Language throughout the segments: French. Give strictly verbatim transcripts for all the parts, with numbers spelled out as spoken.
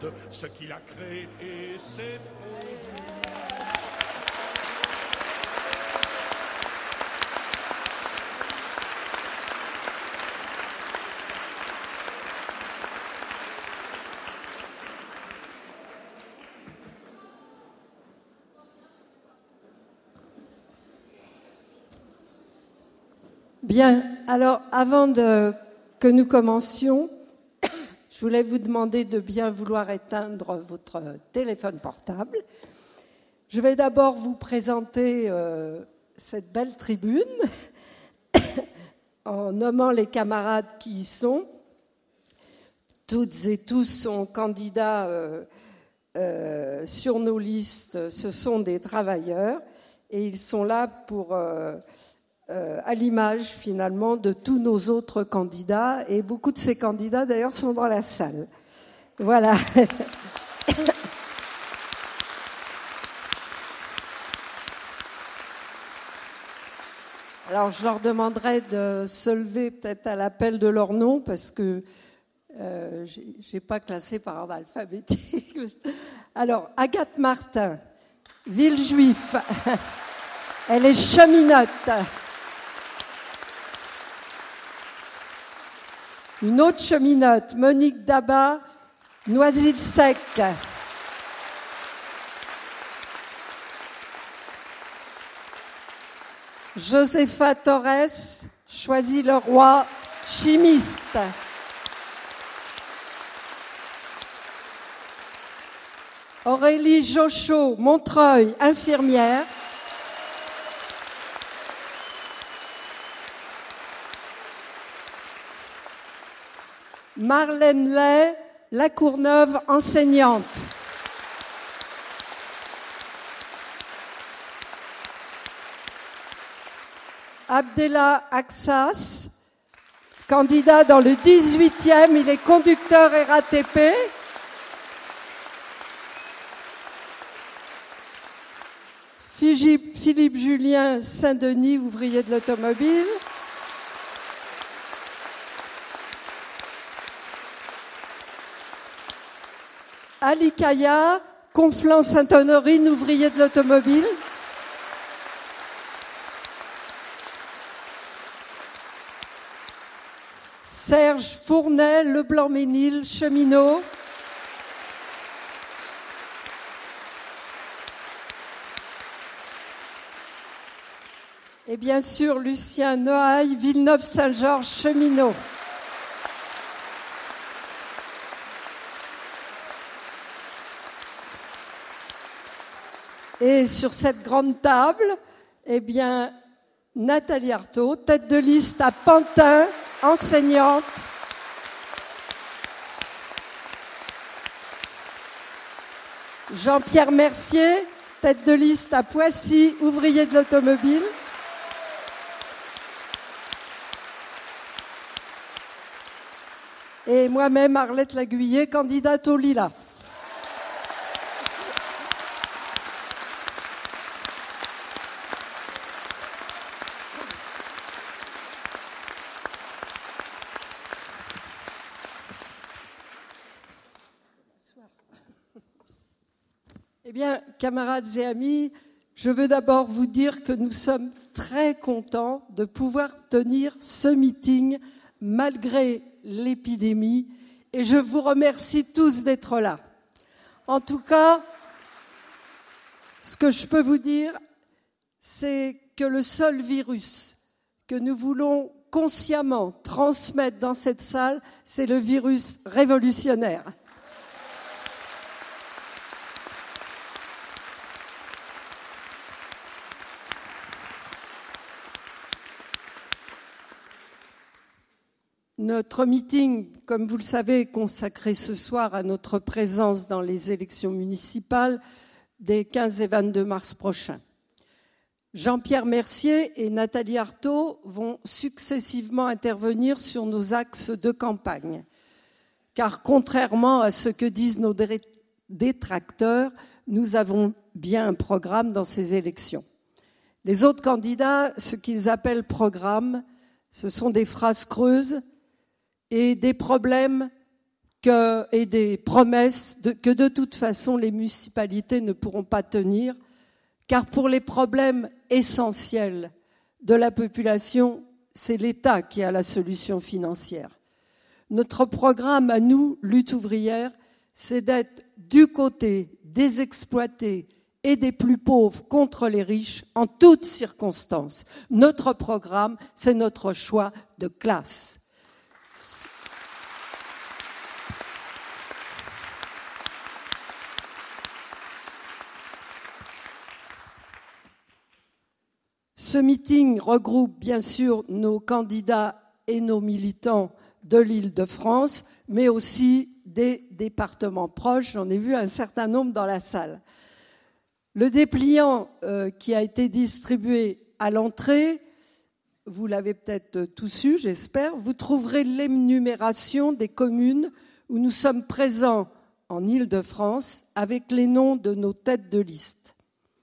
monde, ce qu'il a créé, c'est bon. Bien, alors avant de, que nous commencions, je voulais vous demander de bien vouloir éteindre votre téléphone portable. Je vais d'abord vous présenter euh, cette belle tribune en nommant les camarades qui y sont. Toutes et tous sont candidats euh, euh, sur nos listes, ce sont des travailleurs et ils sont là pour... Euh, Euh, à l'image finalement de tous nos autres candidats, et beaucoup de ces candidats d'ailleurs sont dans la salle. Voilà. Alors je leur demanderai de se lever peut-être à l'appel de leur nom, parce que euh, j'ai, j'ai pas classé par ordre alphabétique. Alors Agathe Martin, Villejuif, elle est cheminote. Une autre cheminote, Monique Daba, Noisy-le-Sec. Josepha Torres, Choisy-le-Roi, chimiste. Aurélie Jochot, Montreuil, infirmière. Marlène Lay, La Courneuve, enseignante. Abdellah Aksas, candidat dans le dix-huitième, il est conducteur R A T P. Philippe Julien Saint-Denis, ouvrier de l'automobile. Ali Kaya, Conflans-Sainte-Honorine, ouvrier de l'automobile. Serge Fournet, Leblanc-Ménil, cheminot. Et bien sûr, Lucien Noailles, Villeneuve-Saint-Georges, cheminot. Et sur cette grande table, eh bien, Nathalie Arthaud, tête de liste à Pantin, enseignante. Jean-Pierre Mercier, tête de liste à Poissy, ouvrier de l'automobile. Et moi-même, Arlette Laguiller, candidate au Lila. Eh bien, camarades et amis, je veux d'abord vous dire que nous sommes très contents de pouvoir tenir ce meeting malgré l'épidémie, et je vous remercie tous d'être là. En tout cas, ce que je peux vous dire, c'est que le seul virus que nous voulons consciemment transmettre dans cette salle, c'est le virus révolutionnaire. Notre meeting, comme vous le savez, est consacré ce soir à notre présence dans les élections municipales des quinze et vingt-deux mars prochains. Jean-Pierre Mercier et Nathalie Arthaud vont successivement intervenir sur nos axes de campagne, car contrairement à ce que disent nos détracteurs, nous avons bien un programme dans ces élections. Les autres candidats, ce qu'ils appellent programme, ce sont des phrases creuses et des problèmes que, et des promesses de, que de toute façon les municipalités ne pourront pas tenir, car pour les problèmes essentiels de la population, c'est l'État qui a la solution financière. Notre programme à nous, Lutte ouvrière, c'est d'être du côté des exploités et des plus pauvres contre les riches en toutes circonstances. Notre programme, c'est notre choix de classe. Ce meeting regroupe bien sûr nos candidats et nos militants de l'Île-de-France, mais aussi des départements proches. J'en ai vu un certain nombre dans la salle. Le dépliant euh, qui a été distribué à l'entrée, vous l'avez peut-être tous eu, j'espère, vous trouverez l'énumération des communes où nous sommes présents en Île-de-France avec les noms de nos têtes de liste.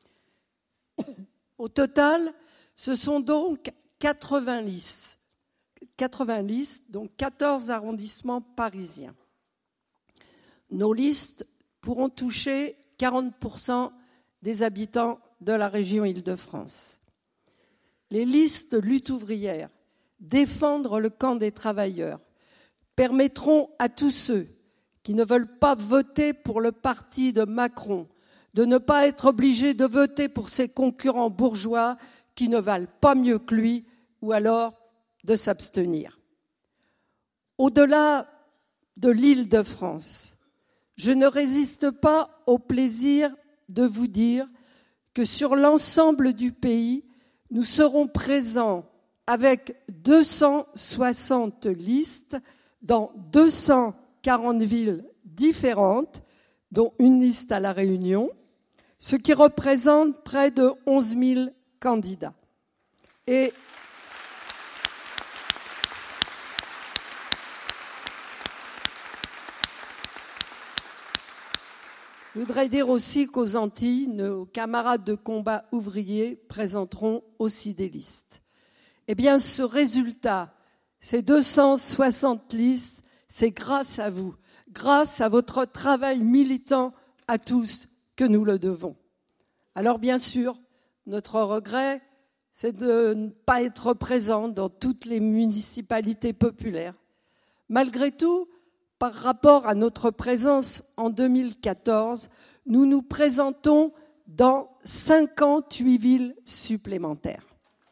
Au total, ce sont donc quatre-vingts listes, quatre-vingts listes, donc quatorze arrondissements parisiens. Nos listes pourront toucher quarante pour cent des habitants de la région Île-de-France. Les listes lutte ouvrière, défendre le camp des travailleurs, permettront à tous ceux qui ne veulent pas voter pour le parti de Macron de ne pas être obligés de voter pour ses concurrents bourgeois qui ne valent pas mieux que lui, ou alors de s'abstenir. Au-delà de l'Île-de-France, je ne résiste pas au plaisir de vous dire que sur l'ensemble du pays, nous serons présents avec deux cent soixante listes dans deux cent quarante villes différentes, dont une liste à La Réunion, ce qui représente près de onze mille candidats. Et je voudrais dire aussi qu'aux Antilles, nos camarades de combat ouvriers présenteront aussi des listes. Eh bien, ce résultat, ces deux cent soixante listes, c'est grâce à vous, grâce à votre travail militant à tous que nous le devons. Alors, bien sûr, notre regret, c'est de ne pas être présent dans toutes les municipalités populaires. Malgré tout, par rapport à notre présence en deux mille quatorze, nous nous présentons dans cinquante-huit villes supplémentaires.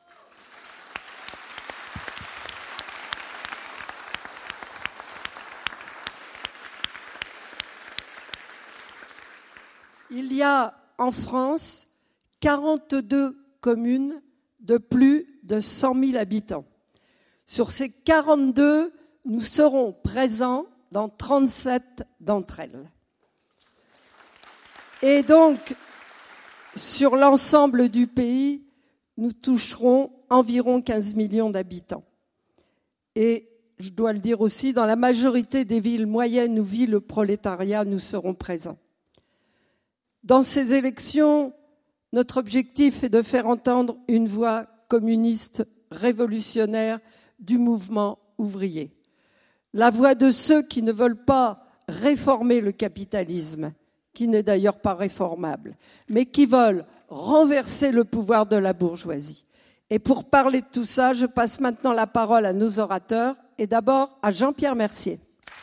Il y a en France quarante-deux communes de plus de cent mille habitants. Sur ces quarante-deux, nous serons présents dans trente-sept d'entre elles. Et donc, sur l'ensemble du pays, nous toucherons environ quinze millions d'habitants. Et je dois le dire aussi, dans la majorité des villes moyennes où vit le prolétariat, nous serons présents. Dans ces élections, notre objectif est de faire entendre une voix communiste révolutionnaire du mouvement ouvrier. La voix de ceux qui ne veulent pas réformer le capitalisme, qui n'est d'ailleurs pas réformable, mais qui veulent renverser le pouvoir de la bourgeoisie. Et pour parler de tout ça, je passe maintenant la parole à nos orateurs, et d'abord à Jean-Pierre Mercier.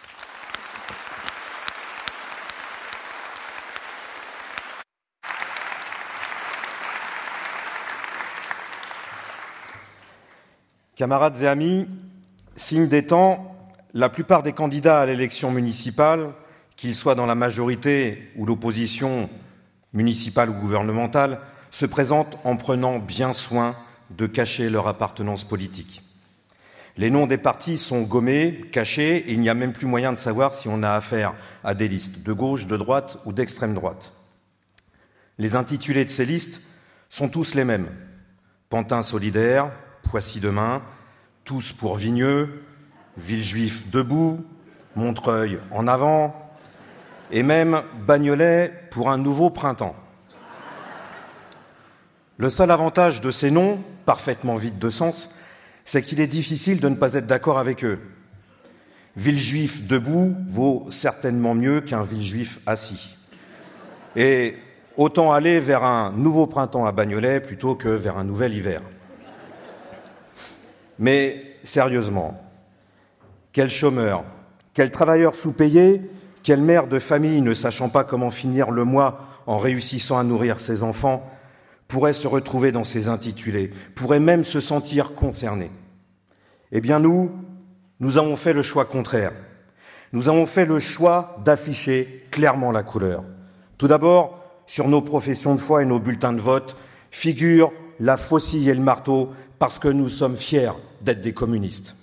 Camarades et amis, signe des temps, la plupart des candidats à l'élection municipale, qu'ils soient dans la majorité ou l'opposition municipale ou gouvernementale, se présentent en prenant bien soin de cacher leur appartenance politique. Les noms des partis sont gommés, cachés, et il n'y a même plus moyen de savoir si on a affaire à des listes de gauche, de droite ou d'extrême droite. Les intitulés de ces listes sont tous les mêmes. Pantin solidaire, Poissy demain, tous pour Vigneux, Villejuif debout, Montreuil en avant, et même Bagnolet pour un nouveau printemps. Le seul avantage de ces noms, parfaitement vides de sens, c'est qu'il est difficile de ne pas être d'accord avec eux. Villejuif debout vaut certainement mieux qu'un Villejuif assis. Et autant aller vers un nouveau printemps à Bagnolet plutôt que vers un nouvel hiver. Mais sérieusement, quel chômeur, quel travailleur sous-payé, quelle mère de famille ne sachant pas comment finir le mois en réussissant à nourrir ses enfants pourrait se retrouver dans ces intitulés, pourrait même se sentir concerné. Eh bien nous, nous avons fait le choix contraire. Nous avons fait le choix d'afficher clairement la couleur. Tout d'abord, sur nos professions de foi et nos bulletins de vote, figurent la faucille et le marteau parce que nous sommes fiers d'être des communistes.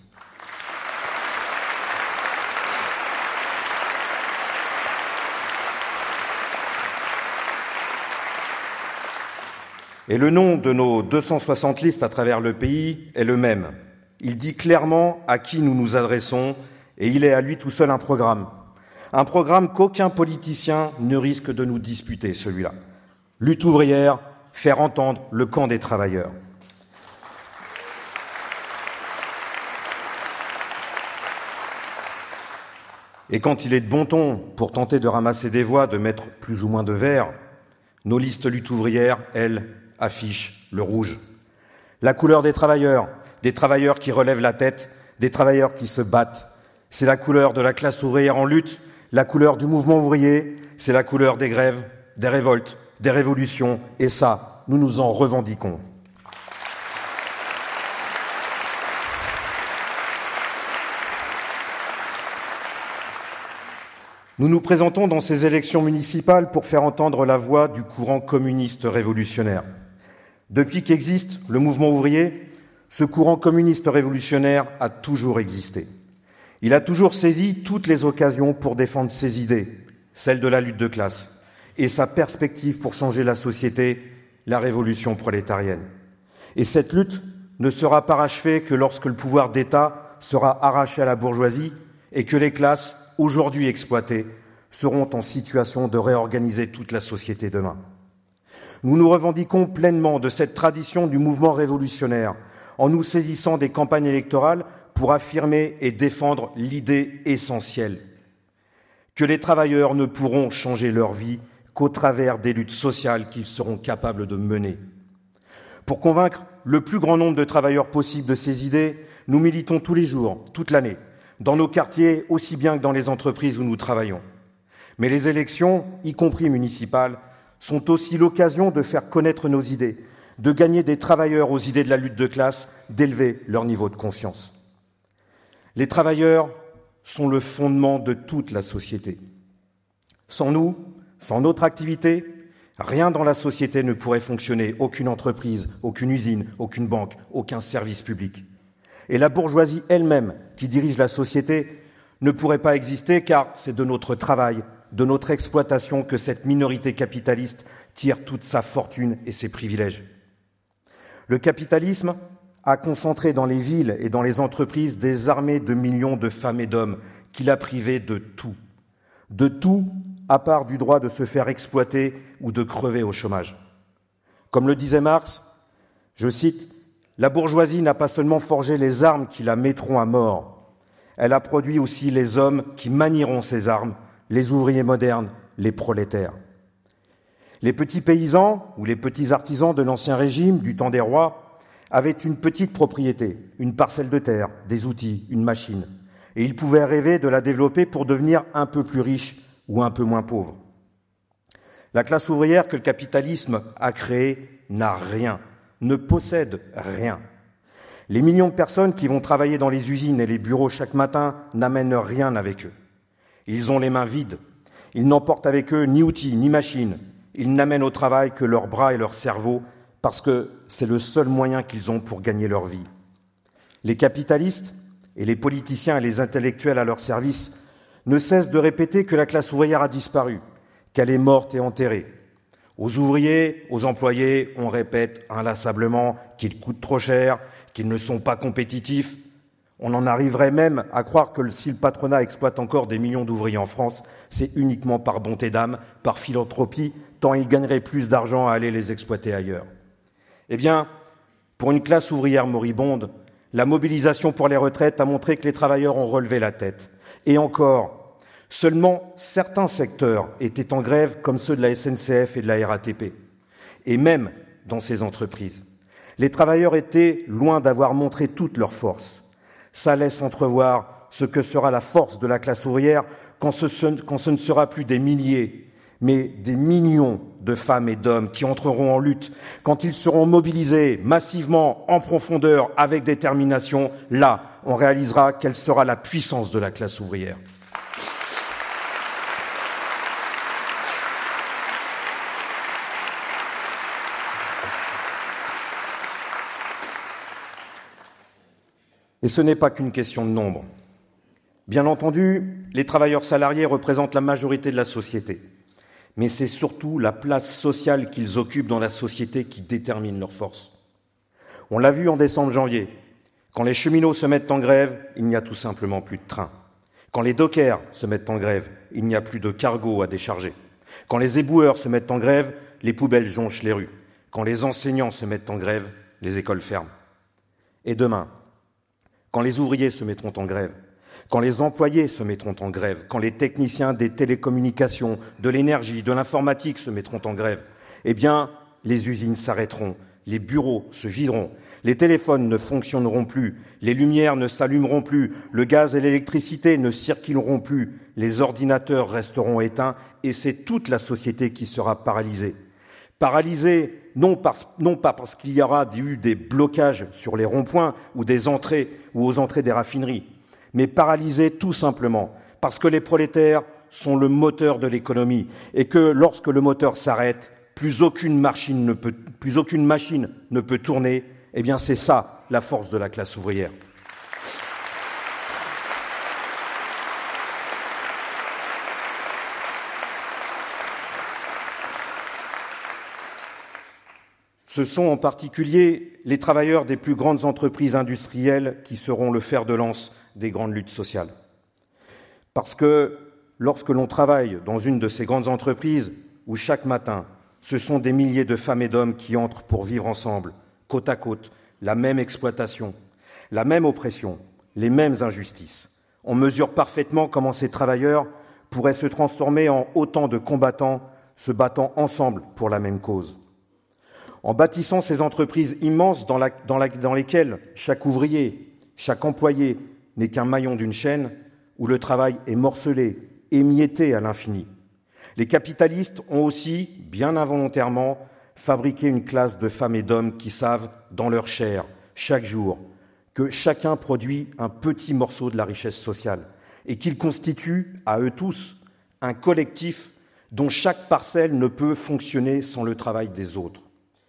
Et le nom de nos deux cent soixante listes à travers le pays est le même. Il dit clairement à qui nous nous adressons et il est à lui tout seul un programme. Un programme qu'aucun politicien ne risque de nous disputer, celui-là. Lutte ouvrière, faire entendre le camp des travailleurs. Et quand il est de bon ton, pour tenter de ramasser des voix, de mettre plus ou moins de vert, nos listes lutte ouvrière, elles, affichent le rouge. La couleur des travailleurs, des travailleurs qui relèvent la tête, des travailleurs qui se battent. C'est la couleur de la classe ouvrière en lutte, la couleur du mouvement ouvrier, c'est la couleur des grèves, des révoltes, des révolutions, et ça, nous nous en revendiquons. Nous nous présentons dans ces élections municipales pour faire entendre la voix du courant communiste révolutionnaire. Depuis qu'existe le mouvement ouvrier, ce courant communiste révolutionnaire a toujours existé. Il a toujours saisi toutes les occasions pour défendre ses idées, celles de la lutte de classe, et sa perspective pour changer la société, la révolution prolétarienne. Et cette lutte ne sera parachevée que lorsque le pouvoir d'État sera arraché à la bourgeoisie et que les classes, aujourd'hui exploitées, seront en situation de réorganiser toute la société demain. Nous nous revendiquons pleinement de cette tradition du mouvement révolutionnaire en nous saisissant des campagnes électorales pour affirmer et défendre l'idée essentielle que les travailleurs ne pourront changer leur vie qu'au travers des luttes sociales qu'ils seront capables de mener. Pour convaincre le plus grand nombre de travailleurs possible de ces idées, nous militons tous les jours, toute l'année, dans nos quartiers aussi bien que dans les entreprises où nous travaillons. Mais les élections, y compris municipales, sont aussi l'occasion de faire connaître nos idées, de gagner des travailleurs aux idées de la lutte de classe, d'élever leur niveau de conscience. Les travailleurs sont le fondement de toute la société. Sans nous, sans notre activité, rien dans la société ne pourrait fonctionner, aucune entreprise, aucune usine, aucune banque, aucun service public. Et la bourgeoisie elle-même, qui dirige la société, ne pourrait pas exister car c'est de notre travail, de notre exploitation que cette minorité capitaliste tire toute sa fortune et ses privilèges. Le capitalisme a concentré dans les villes et dans les entreprises des armées de millions de femmes et d'hommes qu'il a privés de tout. De tout, à part du droit de se faire exploiter ou de crever au chômage. Comme le disait Marx, je cite, « La bourgeoisie n'a pas seulement forgé les armes qui la mettront à mort, elle a produit aussi les hommes qui manieront ces armes, les ouvriers modernes, les prolétaires. » Les petits paysans ou les petits artisans de l'ancien régime, du temps des rois, avaient une petite propriété, une parcelle de terre, des outils, une machine. Et ils pouvaient rêver de la développer pour devenir un peu plus riches ou un peu moins pauvres. La classe ouvrière que le capitalisme a créée n'a rien, ne possède rien. Les millions de personnes qui vont travailler dans les usines et les bureaux chaque matin n'amènent rien avec eux. Ils ont les mains vides. Ils n'emportent avec eux ni outils, ni machines. Ils n'amènent au travail que leurs bras et leur cerveau parce que c'est le seul moyen qu'ils ont pour gagner leur vie. Les capitalistes et les politiciens et les intellectuels à leur service ne cessent de répéter que la classe ouvrière a disparu, qu'elle est morte et enterrée. Aux ouvriers, aux employés, on répète inlassablement qu'ils coûtent trop cher, qu'ils ne sont pas compétitifs. On en arriverait même à croire que si le patronat exploite encore des millions d'ouvriers en France, c'est uniquement par bonté d'âme, par philanthropie, tant il gagnerait plus d'argent à aller les exploiter ailleurs. Eh bien, pour une classe ouvrière moribonde, la mobilisation pour les retraites a montré que les travailleurs ont relevé la tête, Et encore, seulement certains secteurs étaient en grève, comme ceux de la S N C F et de la R A T P. Et même dans ces entreprises, les travailleurs étaient loin d'avoir montré toute leur force. Ça laisse entrevoir ce que sera la force de la classe ouvrière quand ce, quand ce ne sera plus des milliers, mais des millions de femmes et d'hommes qui entreront en lutte, quand ils seront mobilisés massivement, en profondeur, avec détermination. Là, on réalisera quelle sera la puissance de la classe ouvrière. Et ce n'est pas qu'une question de nombre. Bien entendu, les travailleurs salariés représentent la majorité de la société. Mais c'est surtout la place sociale qu'ils occupent dans la société qui détermine leur force. On l'a vu en décembre-janvier. Quand les cheminots se mettent en grève, il n'y a tout simplement plus de train. Quand les dockers se mettent en grève, il n'y a plus de cargo à décharger. Quand les éboueurs se mettent en grève, les poubelles jonchent les rues. Quand les enseignants se mettent en grève, les écoles ferment. Et demain, quand les ouvriers se mettront en grève, quand les employés se mettront en grève, quand les techniciens des télécommunications, de l'énergie, de l'informatique se mettront en grève, eh bien, les usines s'arrêteront, les bureaux se videront, les téléphones ne fonctionneront plus, les lumières ne s'allumeront plus, le gaz et l'électricité ne circuleront plus, les ordinateurs resteront éteints et c'est toute la société qui sera paralysée. Paralysée, non, par, non pas parce qu'il y aura eu des blocages sur les ronds-points ou des entrées ou aux entrées des raffineries, mais paralysée tout simplement parce que les prolétaires sont le moteur de l'économie et que lorsque le moteur s'arrête, plus aucune machine ne peut, plus aucune machine ne peut tourner. Eh bien, c'est ça la force de la classe ouvrière. Ce sont en particulier les travailleurs des plus grandes entreprises industrielles qui seront le fer de lance des grandes luttes sociales. Parce que lorsque l'on travaille dans une de ces grandes entreprises où chaque matin, ce sont des milliers de femmes et d'hommes qui entrent pour vivre ensemble, côte à côte, la même exploitation, la même oppression, les mêmes injustices, on mesure parfaitement comment ces travailleurs pourraient se transformer en autant de combattants se battant ensemble pour la même cause. En bâtissant ces entreprises immenses dans, la, dans, la, dans lesquelles chaque ouvrier, chaque employé n'est qu'un maillon d'une chaîne où le travail est morcelé, émietté à l'infini. Les capitalistes ont aussi, bien involontairement, fabriqué une classe de femmes et d'hommes qui savent, dans leur chair, chaque jour, que chacun produit un petit morceau de la richesse sociale et qu'ils constituent, à eux tous, un collectif dont chaque parcelle ne peut fonctionner sans le travail des autres.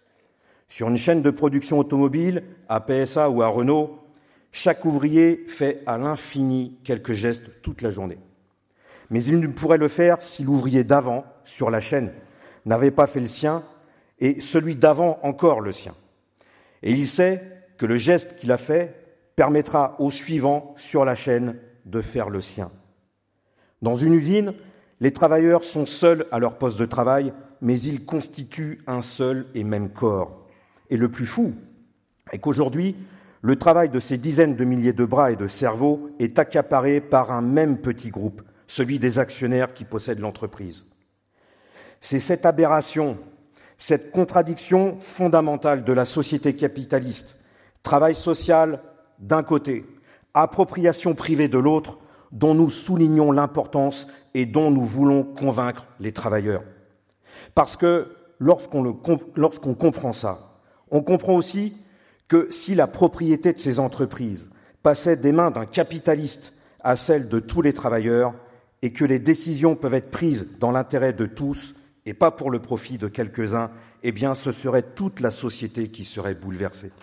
Sur une chaîne de production automobile, à P S A ou à Renault, chaque ouvrier fait à l'infini quelques gestes toute la journée. Mais il ne pourrait le faire si l'ouvrier d'avant, sur la chaîne, n'avait pas fait le sien et celui d'avant encore le sien. Et il sait que le geste qu'il a fait permettra au suivant sur la chaîne de faire le sien. Dans une usine, les travailleurs sont seuls à leur poste de travail, mais ils constituent un seul et même corps. Et le plus fou est qu'aujourd'hui, le travail de ces dizaines de milliers de bras et de cerveaux est accaparé par un même petit groupe, celui des actionnaires qui possèdent l'entreprise. C'est cette aberration, cette contradiction fondamentale de la société capitaliste, travail social d'un côté, appropriation privée de l'autre, dont nous soulignons l'importance et dont nous voulons convaincre les travailleurs. Parce que lorsqu'on, le, lorsqu'on comprend ça, on comprend aussi que si la propriété de ces entreprises passait des mains d'un capitaliste à celle de tous les travailleurs et que les décisions peuvent être prises dans l'intérêt de tous et pas pour le profit de quelques-uns, eh bien ce serait toute la société qui serait bouleversée.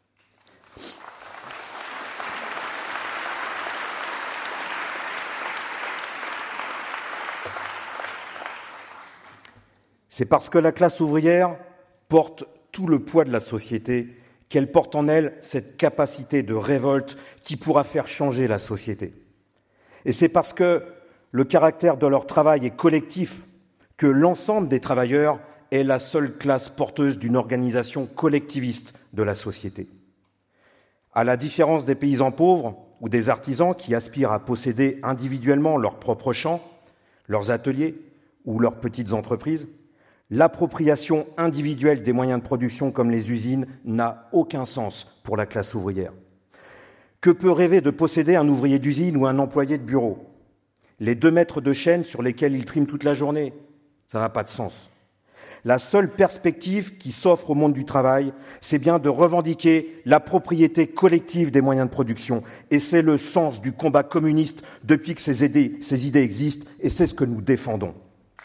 C'est parce que la classe ouvrière porte tout le poids de la société qu'elle porte en elle cette capacité de révolte qui pourra faire changer la société. Et c'est parce que le caractère de leur travail est collectif que l'ensemble des travailleurs est la seule classe porteuse d'une organisation collectiviste de la société. À la différence des paysans pauvres, ou des artisans qui aspirent à posséder individuellement leur propre champ, leurs ateliers ou leurs petites entreprises, l'appropriation individuelle des moyens de production comme les usines n'a aucun sens pour la classe ouvrière. Que peut rêver de posséder un ouvrier d'usine ou un employé de bureau? Les deux mètres de chaîne sur lesquels il trime toute la journée, ça n'a pas de sens. La seule perspective qui s'offre au monde du travail, c'est bien de revendiquer la propriété collective des moyens de production. Et c'est le sens du combat communiste depuis que ces idées, ces idées existent, et c'est ce que nous défendons.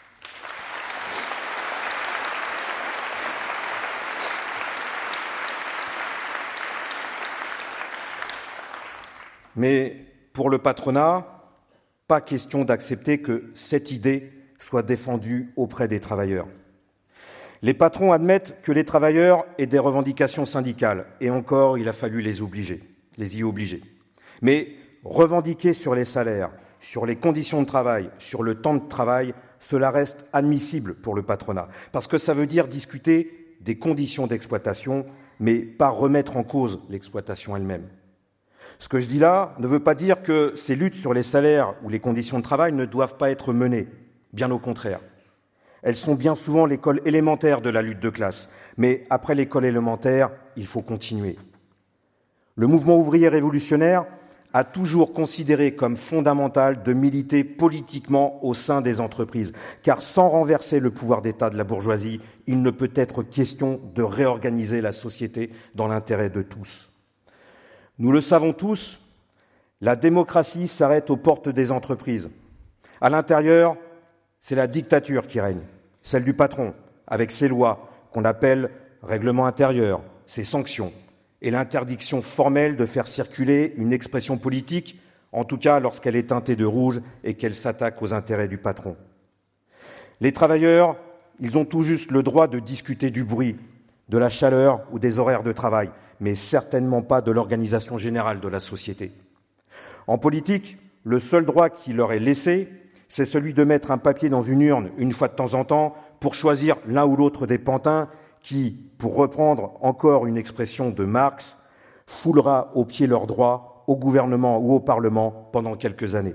Mais pour le patronat, pas question d'accepter que cette idée soit défendue auprès des travailleurs. Les patrons admettent que les travailleurs aient des revendications syndicales, et encore, il a fallu les obliger, les y obliger. Mais revendiquer sur les salaires, sur les conditions de travail, sur le temps de travail, cela reste admissible pour le patronat, parce que ça veut dire discuter des conditions d'exploitation, mais pas remettre en cause l'exploitation elle-même. Ce que je dis là ne veut pas dire que ces luttes sur les salaires ou les conditions de travail ne doivent pas être menées, bien au contraire. Elles sont bien souvent l'école élémentaire de la lutte de classe. Mais après l'école élémentaire, il faut continuer. Le mouvement ouvrier révolutionnaire a toujours considéré comme fondamental de militer politiquement au sein des entreprises, car sans renverser le pouvoir d'État de la bourgeoisie, il ne peut être question de réorganiser la société dans l'intérêt de tous. Nous le savons tous, la démocratie s'arrête aux portes des entreprises. À l'intérieur, c'est la dictature qui règne, celle du patron, avec ses lois qu'on appelle règlement intérieur, ses sanctions et l'interdiction formelle de faire circuler une expression politique, en tout cas lorsqu'elle est teintée de rouge et qu'elle s'attaque aux intérêts du patron. Les travailleurs, ils ont tout juste le droit de discuter du bruit, de la chaleur ou des horaires de travail, mais certainement pas de l'organisation générale de la société. En politique, le seul droit qui leur est laissé, c'est celui de mettre un papier dans une urne une fois de temps en temps pour choisir l'un ou l'autre des pantins qui, pour reprendre encore une expression de Marx, foulera aux pieds leurs droits au gouvernement ou au Parlement pendant quelques années.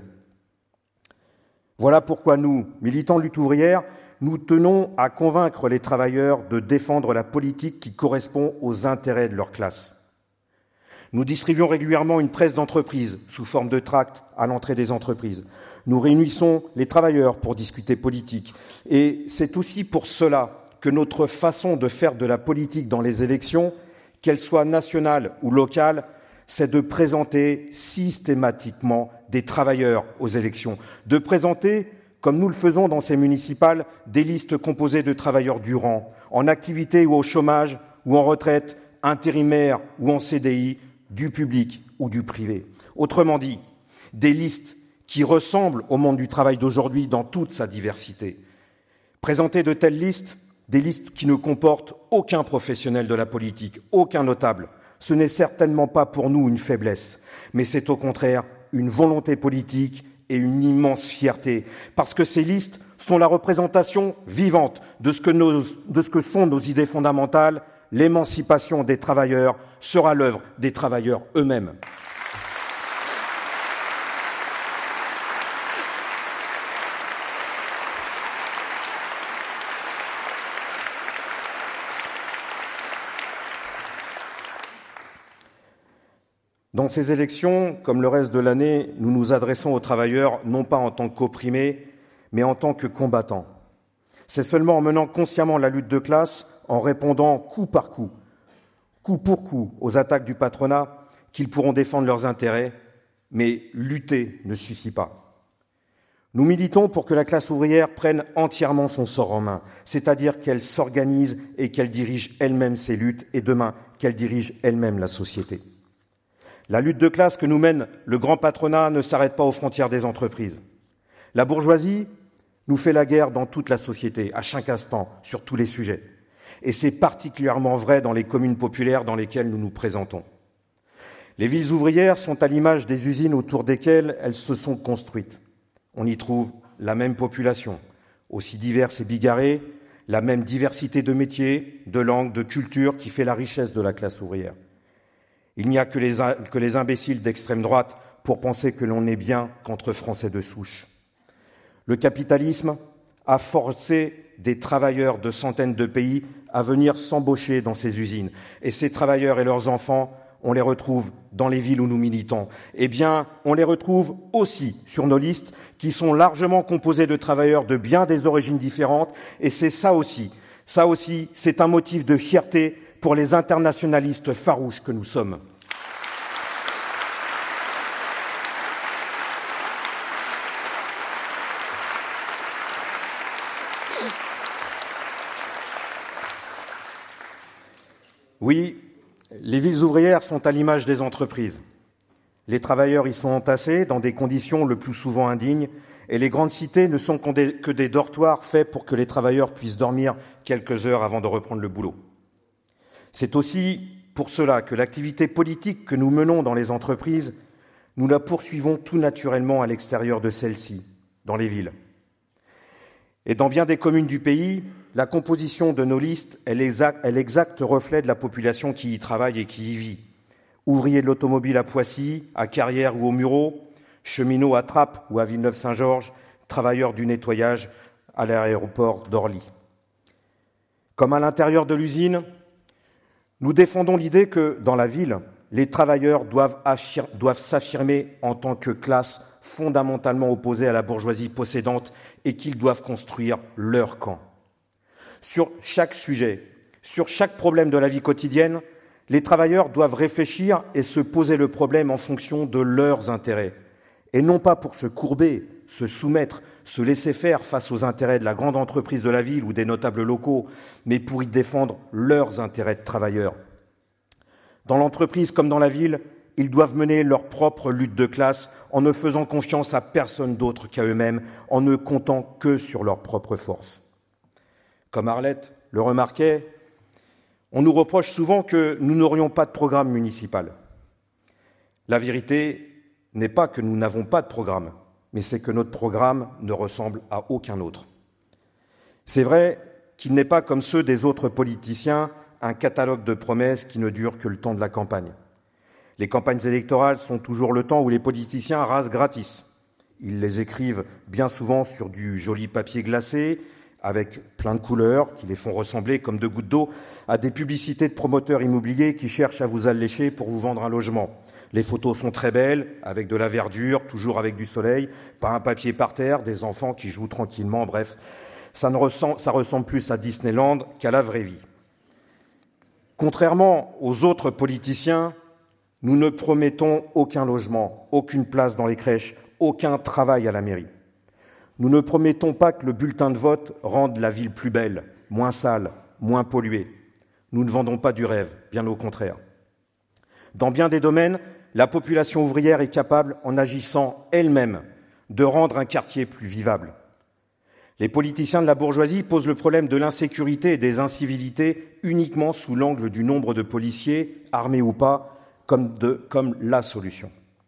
Voilà pourquoi nous, militants de lutte ouvrière, nous tenons à convaincre les travailleurs de défendre la politique qui correspond aux intérêts de leur classe. Nous distribuons régulièrement une presse d'entreprise sous forme de tracts à l'entrée des entreprises. Nous réunissons les travailleurs pour discuter politique. Et c'est aussi pour cela que notre façon de faire de la politique dans les élections, qu'elle soit nationale ou locale, c'est de présenter systématiquement des travailleurs aux élections, de présenter, comme nous le faisons dans ces municipales, des listes composées de travailleurs du rang, en activité ou au chômage, ou en retraite, intérimaires ou en C D I, du public ou du privé. Autrement dit, des listes qui ressemblent au monde du travail d'aujourd'hui dans toute sa diversité. Présenter de telles listes, des listes qui ne comportent aucun professionnel de la politique, aucun notable, ce n'est certainement pas pour nous une faiblesse, mais c'est au contraire une volonté politique et une immense fierté, parce que ces listes sont la représentation vivante de ce que, nos, de ce que sont nos idées fondamentales. L'émancipation des travailleurs sera l'œuvre des travailleurs eux-mêmes. Dans ces élections, comme le reste de l'année, nous nous adressons aux travailleurs non pas en tant qu'opprimés, mais en tant que combattants. C'est seulement en menant consciemment la lutte de classe, en répondant coup par coup, coup pour coup aux attaques du patronat, qu'ils pourront défendre leurs intérêts, mais lutter ne suffit pas. Nous militons pour que la classe ouvrière prenne entièrement son sort en main, c'est-à-dire qu'elle s'organise et qu'elle dirige elle-même ses luttes, et demain, qu'elle dirige elle-même la société. La lutte de classe que nous mène le grand patronat ne s'arrête pas aux frontières des entreprises. La bourgeoisie nous fait la guerre dans toute la société, à chaque instant, sur tous les sujets. Et c'est particulièrement vrai dans les communes populaires dans lesquelles nous nous présentons. Les villes ouvrières sont à l'image des usines autour desquelles elles se sont construites. On y trouve la même population, aussi diverse et bigarrée, la même diversité de métiers, de langues, de cultures qui fait la richesse de la classe ouvrière. Il n'y a que les, que les imbéciles d'extrême droite pour penser que l'on n'est bien qu'entre Français de souche. Le capitalisme a forcé des travailleurs de centaines de pays à venir s'embaucher dans ces usines. Et ces travailleurs et leurs enfants, on les retrouve dans les villes où nous militons. Eh bien, on les retrouve aussi sur nos listes qui sont largement composées de travailleurs de bien des origines différentes. Et c'est ça aussi, ça aussi, c'est un motif de fierté pour les internationalistes farouches que nous sommes. Oui, les villes ouvrières sont à l'image des entreprises. Les travailleurs y sont entassés dans des conditions le plus souvent indignes et les grandes cités ne sont que des dortoirs faits pour que les travailleurs puissent dormir quelques heures avant de reprendre le boulot. C'est aussi pour cela que l'activité politique que nous menons dans les entreprises, nous la poursuivons tout naturellement à l'extérieur de celles-ci, dans les villes. Et dans bien des communes du pays, la composition de nos listes est l'exact reflet de la population qui y travaille et qui y vit. Ouvriers de l'automobile à Poissy, à Carrières ou au Mureau, cheminots à Trappes ou à Villeneuve-Saint-Georges, travailleurs du nettoyage à l'aéroport d'Orly. Comme à l'intérieur de l'usine, nous défendons l'idée que, dans la ville, les travailleurs doivent, affir- doivent s'affirmer en tant que classe fondamentalement opposée à la bourgeoisie possédante et qu'ils doivent construire leur camp. Sur chaque sujet, sur chaque problème de la vie quotidienne, les travailleurs doivent réfléchir et se poser le problème en fonction de leurs intérêts. Et non pas pour se courber, se soumettre, se laisser faire face aux intérêts de la grande entreprise de la ville ou des notables locaux, mais pour y défendre leurs intérêts de travailleurs. Dans l'entreprise comme dans la ville, ils doivent mener leur propre lutte de classe en ne faisant confiance à personne d'autre qu'à eux-mêmes, en ne comptant que sur leurs propres forces. Comme Arlette le remarquait, on nous reproche souvent que nous n'aurions pas de programme municipal. La vérité n'est pas que nous n'avons pas de programme, mais c'est que notre programme ne ressemble à aucun autre. C'est vrai qu'il n'est pas comme ceux des autres politiciens, un catalogue de promesses qui ne dure que le temps de la campagne. Les campagnes électorales sont toujours le temps où les politiciens rasent gratis. Ils les écrivent bien souvent sur du joli papier glacé, avec plein de couleurs qui les font ressembler comme deux gouttes d'eau à des publicités de promoteurs immobiliers qui cherchent à vous allécher pour vous vendre un logement. Les photos sont très belles, avec de la verdure, toujours avec du soleil, pas un papier par terre, des enfants qui jouent tranquillement, bref, ça, ne ressemble, ça ressemble plus à Disneyland qu'à la vraie vie. Contrairement aux autres politiciens, nous ne promettons aucun logement, aucune place dans les crèches, aucun travail à la mairie. Nous ne promettons pas que le bulletin de vote rende la ville plus belle, moins sale, moins polluée. Nous ne vendons pas du rêve, bien au contraire. Dans bien des domaines, la population ouvrière est capable, en agissant elle-même, de rendre un quartier plus vivable. Les politiciens de la bourgeoisie posent le problème de l'insécurité et des incivilités uniquement sous l'angle du nombre de policiers, armés ou pas, comme, de, comme la solution.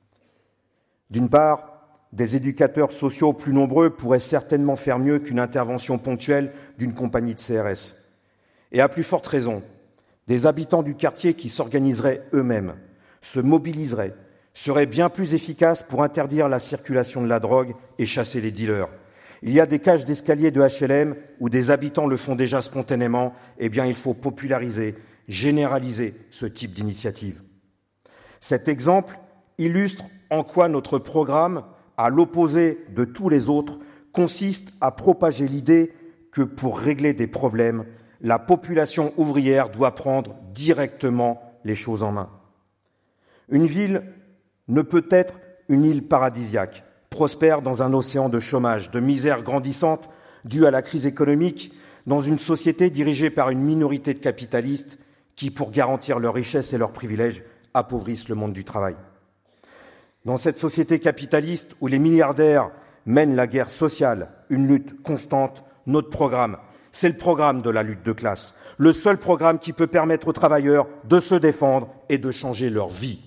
D'une part, des éducateurs sociaux plus nombreux pourraient certainement faire mieux qu'une intervention ponctuelle d'une compagnie de C R S. Et à plus forte raison, des habitants du quartier qui s'organiseraient eux-mêmes, se mobiliseraient, seraient bien plus efficaces pour interdire la circulation de la drogue et chasser les dealers. Il y a des cages d'escalier de H L M où des habitants le font déjà spontanément. Eh bien, il faut populariser, généraliser ce type d'initiative. Cet exemple illustre en quoi notre programme, à l'opposé de tous les autres, consiste à propager l'idée que pour régler des problèmes, la population ouvrière doit prendre directement les choses en main. Une ville ne peut être une île paradisiaque, prospère dans un océan de chômage, de misère grandissante due à la crise économique, dans une société dirigée par une minorité de capitalistes qui, pour garantir leurs richesses et leurs privilèges, appauvrissent le monde du travail. Dans cette société capitaliste où les milliardaires mènent la guerre sociale, une lutte constante, notre programme, c'est le programme de la lutte de classe, le seul programme qui peut permettre aux travailleurs de se défendre et de changer leur vie.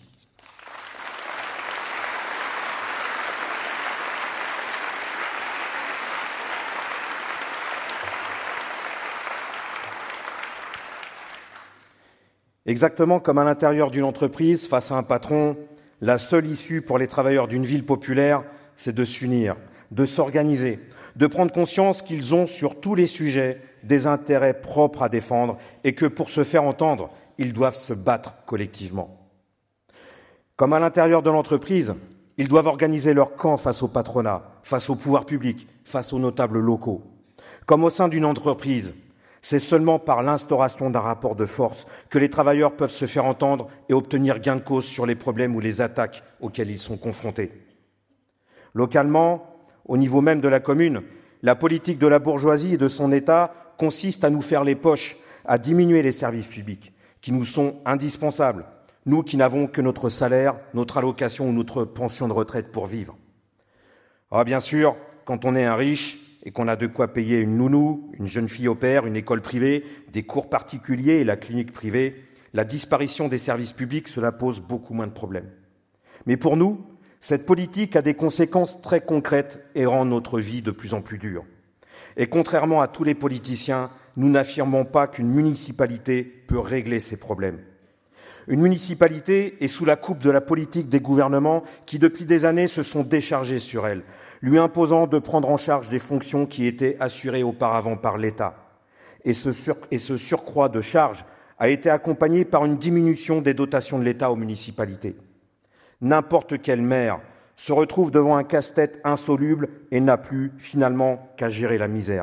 Exactement comme à l'intérieur d'une entreprise, face à un patron, La seule issue pour les travailleurs d'une ville populaire, c'est de s'unir, de s'organiser, de prendre conscience qu'ils ont sur tous les sujets des intérêts propres à défendre et que pour se faire entendre, ils doivent se battre collectivement. Comme à l'intérieur de l'entreprise, ils doivent organiser leur camp face au patronat, face au pouvoir public, face aux notables locaux. Comme au sein d'une entreprise, c'est seulement par l'instauration d'un rapport de force que les travailleurs peuvent se faire entendre et obtenir gain de cause sur les problèmes ou les attaques auxquels ils sont confrontés. Localement, au niveau même de la commune, la politique de la bourgeoisie et de son État consiste à nous faire les poches, à diminuer les services publics qui nous sont indispensables, nous qui n'avons que notre salaire, notre allocation ou notre pension de retraite pour vivre. Ah, bien sûr, quand on est un riche et qu'on a de quoi payer une nounou, une jeune fille au père, une école privée, des cours particuliers et la clinique privée, la disparition des services publics, cela pose beaucoup moins de problèmes. Mais pour nous, cette politique a des conséquences très concrètes et rend notre vie de plus en plus dure. Et contrairement à tous les politiciens, nous n'affirmons pas qu'une municipalité peut régler ces problèmes. Une municipalité est sous la coupe de la politique des gouvernements qui, depuis des années, se sont déchargés sur elle, lui imposant de prendre en charge des fonctions qui étaient assurées auparavant par l'État. Et ce, sur, et ce surcroît de charges a été accompagné par une diminution des dotations de l'État aux municipalités. N'importe quel maire se retrouve devant un casse-tête insoluble et n'a plus, finalement, qu'à gérer la misère.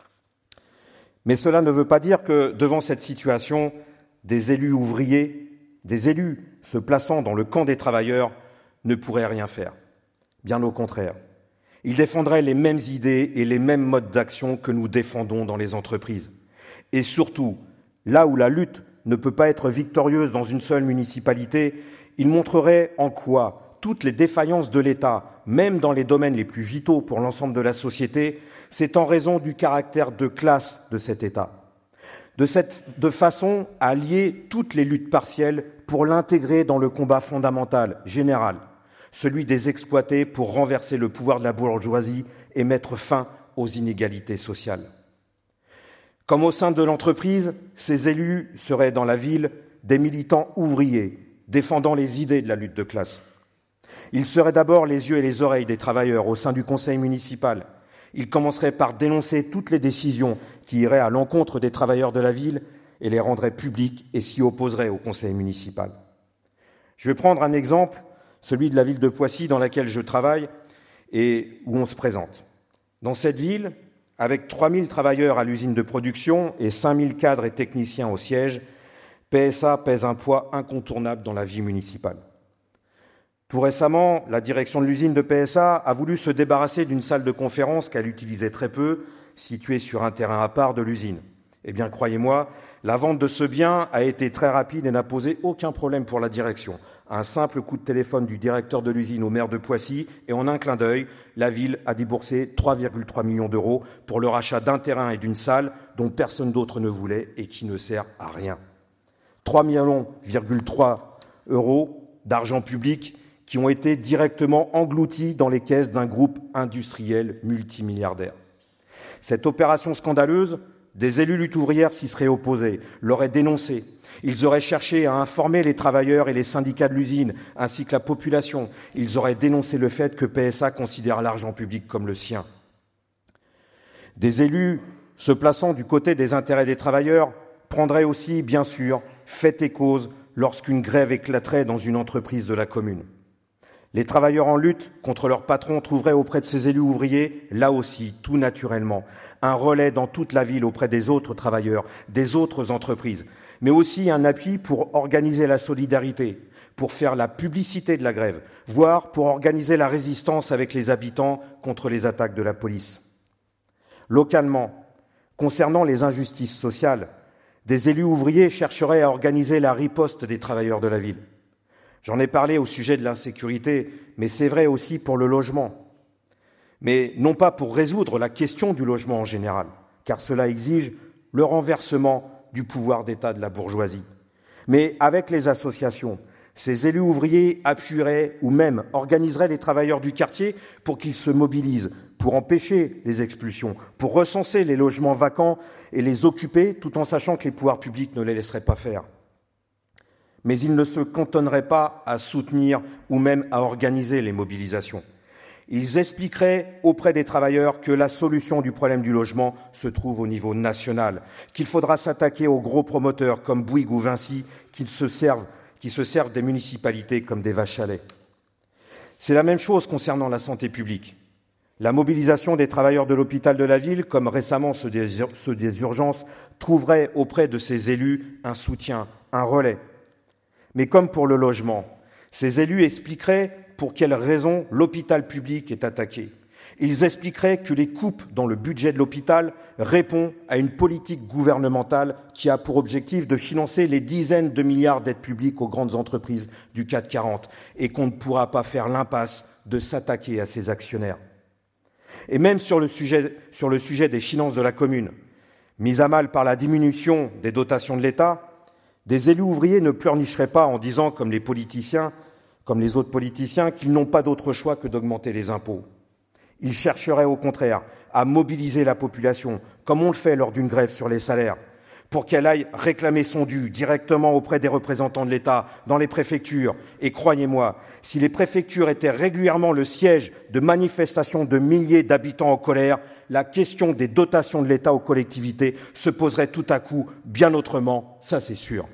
Mais cela ne veut pas dire que, devant cette situation, des élus ouvriers, des élus se plaçant dans le camp des travailleurs, ne pourraient rien faire. Bien au contraire. Ils défendraient les mêmes idées et les mêmes modes d'action que nous défendons dans les entreprises. Et surtout, là où la lutte ne peut pas être victorieuse dans une seule municipalité, ils montreraient en quoi toutes les défaillances de l'État, même dans les domaines les plus vitaux pour l'ensemble de la société, c'est en raison du caractère de classe de cet État. De cette de façon à lier toutes les luttes partielles pour l'intégrer dans le combat fondamental, général, celui des exploités pour renverser le pouvoir de la bourgeoisie et mettre fin aux inégalités sociales. Comme au sein de l'entreprise, ces élus seraient dans la ville des militants ouvriers défendant les idées de la lutte de classe. Ils seraient d'abord les yeux et les oreilles des travailleurs au sein du conseil municipal. Ils commenceraient par dénoncer toutes les décisions qui iraient à l'encontre des travailleurs de la ville et les rendraient publiques et s'y opposeraient au conseil municipal. Je vais prendre un exemple, celui de la ville de Poissy dans laquelle je travaille et où on se présente. Dans cette ville, avec trois mille travailleurs à l'usine de production et cinq mille cadres et techniciens au siège, P S A pèse un poids incontournable dans la vie municipale. Tout récemment, la direction de l'usine de P S A a voulu se débarrasser d'une salle de conférence qu'elle utilisait très peu, située sur un terrain à part de l'usine. Eh bien, croyez-moi, la vente de ce bien a été très rapide et n'a posé aucun problème pour la direction. Un simple coup de téléphone du directeur de l'usine au maire de Poissy et en un clin d'œil, la ville a déboursé trois virgule trois millions d'euros pour le rachat d'un terrain et d'une salle dont personne d'autre ne voulait et qui ne sert à rien. trois virgule trois millions d'euros d'argent public qui ont été directement engloutis dans les caisses d'un groupe industriel multimilliardaire. Cette opération scandaleuse, des élus lutte ouvrière s'y seraient opposés, l'auraient dénoncée. Ils auraient cherché à informer les travailleurs et les syndicats de l'usine, ainsi que la population. Ils auraient dénoncé le fait que P S A considère l'argent public comme le sien. Des élus se plaçant du côté des intérêts des travailleurs prendraient aussi, bien sûr, fait et cause lorsqu'une grève éclaterait dans une entreprise de la commune. Les travailleurs en lutte contre leurs patrons trouveraient auprès de ces élus ouvriers, là aussi, tout naturellement, un relais dans toute la ville auprès des autres travailleurs, des autres entreprises, mais aussi un appui pour organiser la solidarité, pour faire la publicité de la grève, voire pour organiser la résistance avec les habitants contre les attaques de la police. Localement, concernant les injustices sociales, des élus ouvriers chercheraient à organiser la riposte des travailleurs de la ville. J'en ai parlé au sujet de l'insécurité, mais c'est vrai aussi pour le logement. Mais non pas pour résoudre la question du logement en général, car cela exige le renversement du pouvoir d'État de la bourgeoisie. Mais avec les associations, ces élus ouvriers appuieraient ou même organiseraient les travailleurs du quartier pour qu'ils se mobilisent, pour empêcher les expulsions, pour recenser les logements vacants et les occuper, tout en sachant que les pouvoirs publics ne les laisseraient pas faire. Mais ils ne se cantonneraient pas à soutenir ou même à organiser les mobilisations. Ils expliqueraient auprès des travailleurs que la solution du problème du logement se trouve au niveau national, qu'il faudra s'attaquer aux gros promoteurs comme Bouygues ou Vinci qui se servent, qui se servent des municipalités comme des vaches à lait. C'est la même chose concernant la santé publique. La mobilisation des travailleurs de l'hôpital de la ville, comme récemment ceux des, ceux des urgences, trouverait auprès de ces élus un soutien, un relais. Mais comme pour le logement, ces élus expliqueraient pour quelles raisons l'hôpital public est attaqué. Ils expliqueraient que les coupes dans le budget de l'hôpital répondent à une politique gouvernementale qui a pour objectif de financer les dizaines de milliards d'aides publiques aux grandes entreprises du C A C quarante et qu'on ne pourra pas faire l'impasse de s'attaquer à ces actionnaires. Et même sur le sujet, sur le sujet des finances de la commune, mises à mal par la diminution des dotations de l'État, des élus ouvriers ne pleurnicheraient pas en disant, comme les politiciens, comme les autres politiciens, qu'ils n'ont pas d'autre choix que d'augmenter les impôts. Ils chercheraient au contraire à mobiliser la population, comme on le fait lors d'une grève sur les salaires, pour qu'elle aille réclamer son dû directement auprès des représentants de l'État, dans les préfectures. Et croyez-moi, si les préfectures étaient régulièrement le siège de manifestations de milliers d'habitants en colère, la question des dotations de l'État aux collectivités se poserait tout à coup bien autrement, ça c'est sûr.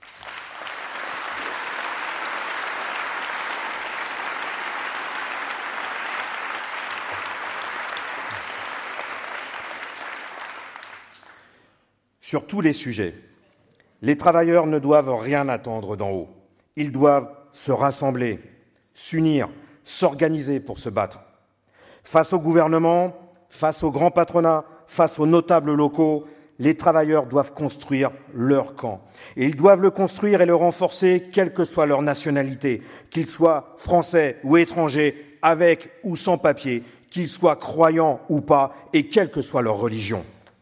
Sur tous les sujets, les travailleurs ne doivent rien attendre d'en haut. Ils doivent se rassembler, s'unir, s'organiser pour se battre. Face au gouvernement, face au grand patronat, face aux notables locaux, les travailleurs doivent construire leur camp. Et ils doivent le construire et le renforcer, quelle que soit leur nationalité, qu'ils soient français ou étrangers, avec ou sans papier, qu'ils soient croyants ou pas, et quelle que soit leur religion.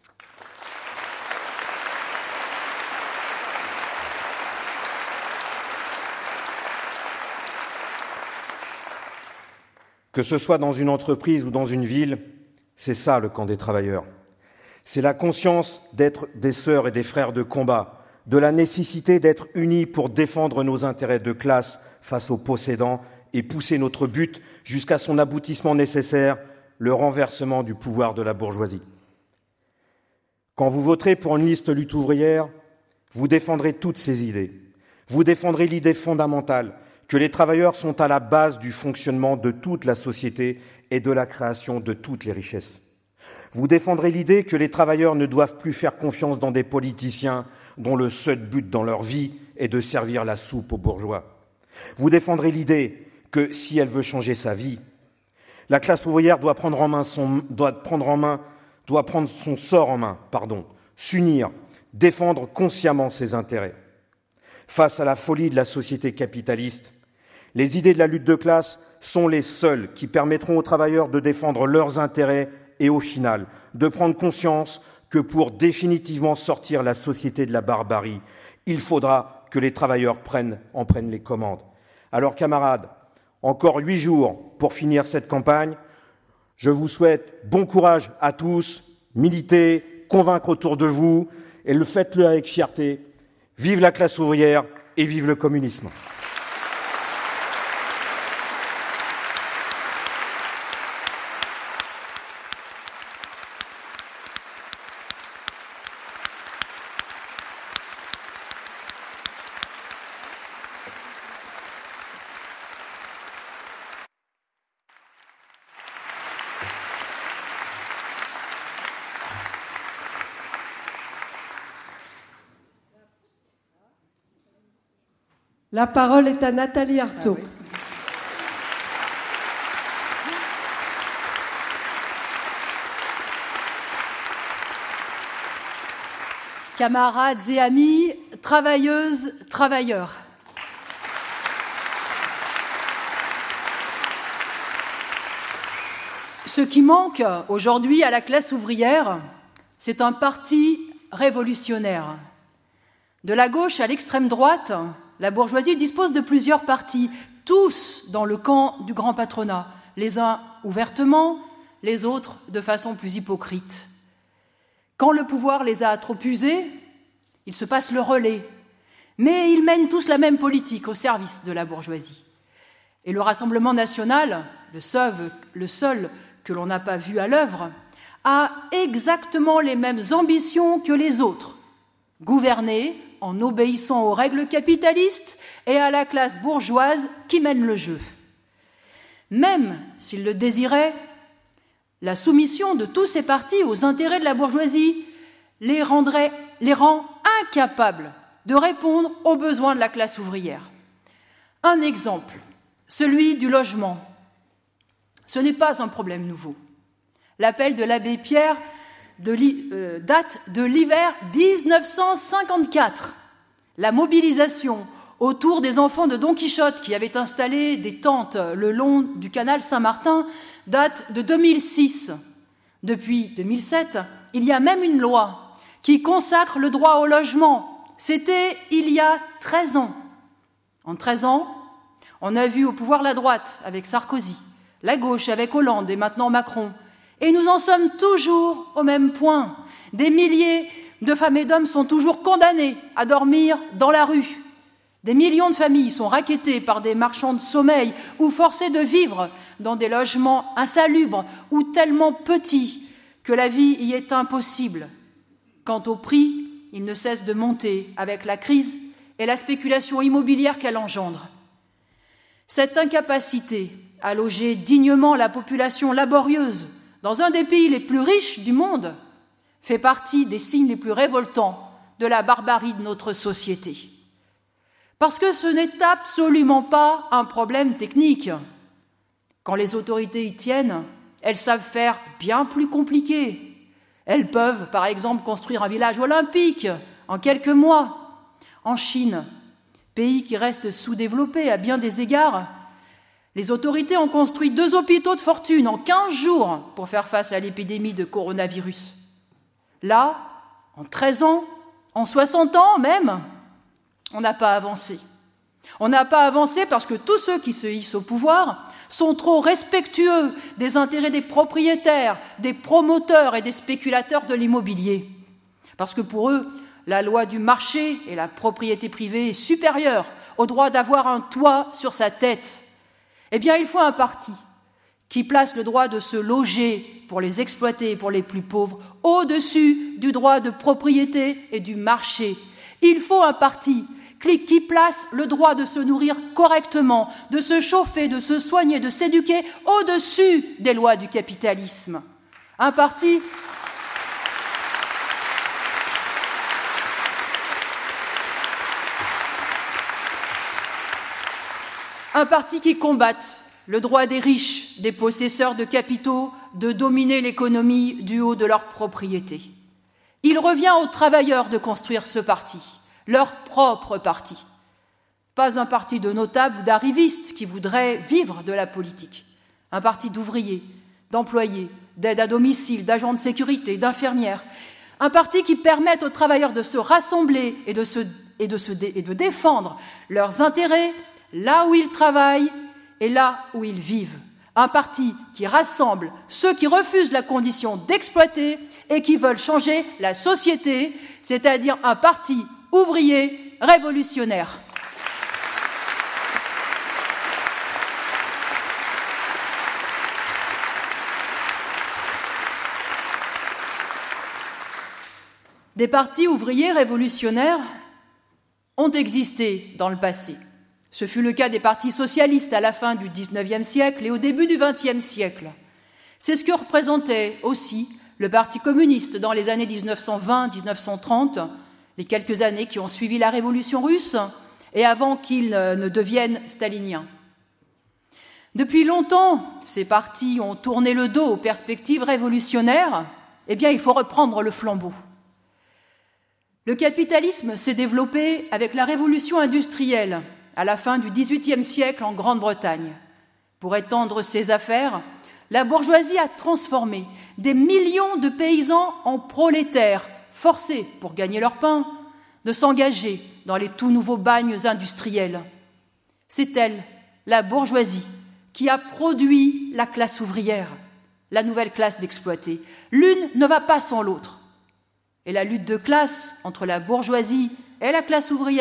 Que ce soit dans une entreprise ou dans une ville, c'est ça le camp des travailleurs. C'est la conscience d'être des sœurs et des frères de combat, de la nécessité d'être unis pour défendre nos intérêts de classe face aux possédants et pousser notre but jusqu'à son aboutissement nécessaire, le renversement du pouvoir de la bourgeoisie. Quand vous voterez pour une liste lutte ouvrière, vous défendrez toutes ces idées. Vous défendrez l'idée fondamentale que les travailleurs sont à la base du fonctionnement de toute la société et de la création de toutes les richesses. Vous défendrez l'idée que les travailleurs ne doivent plus faire confiance dans des politiciens dont le seul but dans leur vie est de servir la soupe aux bourgeois. Vous défendrez l'idée que si elle veut changer sa vie, la classe ouvrière doit prendre en main son, doit prendre en main, doit prendre son sort en main, pardon, s'unir, défendre consciemment ses intérêts. Face à la folie de la société capitaliste, les idées de la lutte de classe sont les seules qui permettront aux travailleurs de défendre leurs intérêts et au final, de prendre conscience que pour définitivement sortir la société de la barbarie, il faudra que les travailleurs prennent, en prennent les commandes. Alors camarades, encore huit jours pour finir cette campagne. Je vous souhaite bon courage à tous, militez, convaincre autour de vous et le faites-le avec fierté. Vive la classe ouvrière et vive le communisme. La parole est à Nathalie Arthaud. Ah oui. Camarades et amis, travailleuses, travailleurs. Ce qui manque aujourd'hui à la classe ouvrière, c'est un parti révolutionnaire. De la gauche à l'extrême droite, la bourgeoisie dispose de plusieurs partis, tous dans le camp du grand patronat, les uns ouvertement, les autres de façon plus hypocrite. Quand le pouvoir les a trop usés, ils se passent le relais. Mais ils mènent tous la même politique au service de la bourgeoisie. Et le Rassemblement national, le seul, le seul que l'on n'a pas vu à l'œuvre, a exactement les mêmes ambitions que les autres, gouverner en obéissant aux règles capitalistes et à la classe bourgeoise qui mène le jeu. Même s'il le désirait, la soumission de tous ces partis aux intérêts de la bourgeoisie les, rendrait, les rend incapables de répondre aux besoins de la classe ouvrière. Un exemple, celui du logement. Ce n'est pas un problème nouveau. L'appel de l'abbé Pierre de euh, date de l'hiver dix-neuf cent cinquante-quatre. La mobilisation autour des enfants de Don Quichotte qui avaient installé des tentes le long du canal Saint-Martin date de deux mille six. Depuis deux mille sept, il y a même une loi qui consacre le droit au logement. C'était il y a treize ans. En treize ans, on a vu au pouvoir la droite avec Sarkozy, la gauche avec Hollande et maintenant Macron. Et nous en sommes toujours au même point. Des milliers de femmes et d'hommes sont toujours condamnés à dormir dans la rue. Des millions de familles sont rackettées par des marchands de sommeil ou forcées de vivre dans des logements insalubres ou tellement petits que la vie y est impossible. Quant au prix, il ne cesse de monter avec la crise et la spéculation immobilière qu'elle engendre. Cette incapacité à loger dignement la population laborieuse dans un des pays les plus riches du monde fait partie des signes les plus révoltants de la barbarie de notre société. Parce que ce n'est absolument pas un problème technique. Quand les autorités y tiennent, elles savent faire bien plus compliqué. Elles peuvent, par exemple, construire un village olympique en quelques mois. En Chine, pays qui reste sous-développé à bien des égards, les autorités ont construit deux hôpitaux de fortune en quinze jours pour faire face à l'épidémie de coronavirus. Là, en treize ans, en soixante ans même, on n'a pas avancé. On n'a pas avancé parce que tous ceux qui se hissent au pouvoir sont trop respectueux des intérêts des propriétaires, des promoteurs et des spéculateurs de l'immobilier. Parce que pour eux, la loi du marché et la propriété privée est supérieure au droit d'avoir un toit sur sa tête. Eh bien, il faut un parti qui place le droit de se loger pour les exploités et pour les plus pauvres au-dessus du droit de propriété et du marché. Il faut un parti qui place le droit de se nourrir correctement, de se chauffer, de se soigner, de s'éduquer au-dessus des lois du capitalisme. Un parti Un parti qui combatte le droit des riches, des possesseurs de capitaux, de dominer l'économie du haut de leur propriété. Il revient aux travailleurs de construire ce parti, leur propre parti. Pas un parti de notables ou d'arrivistes qui voudraient vivre de la politique. Un parti d'ouvriers, d'employés, d'aides à domicile, d'agents de sécurité, d'infirmières. Un parti qui permette aux travailleurs de se rassembler et de, se, et de, se dé, et de défendre leurs intérêts là où ils travaillent et là où ils vivent. Un parti qui rassemble ceux qui refusent la condition d'exploiter et qui veulent changer la société, c'est-à-dire un parti ouvrier révolutionnaire. Des partis ouvriers révolutionnaires ont existé dans le passé. Ce fut le cas des partis socialistes à la fin du dix-neuvième siècle et au début du vingtième siècle. C'est ce que représentait aussi le Parti communiste dans les années dix-neuf cent vingt à dix-neuf cent trente, les quelques années qui ont suivi la révolution russe et avant qu'il ne devienne stalinien. Depuis longtemps, ces partis ont tourné le dos aux perspectives révolutionnaires. Eh bien, il faut reprendre le flambeau. Le capitalisme s'est développé avec la révolution industrielle à la fin du dix-huitième siècle en Grande-Bretagne. Pour étendre ses affaires, la bourgeoisie a transformé des millions de paysans en prolétaires, forcés, pour gagner leur pain, de s'engager dans les tout nouveaux bagnes industriels. C'est elle, la bourgeoisie, qui a produit la classe ouvrière, la nouvelle classe d'exploités. L'une ne va pas sans l'autre. Et la lutte de classe entre la bourgeoisie et la classe ouvrière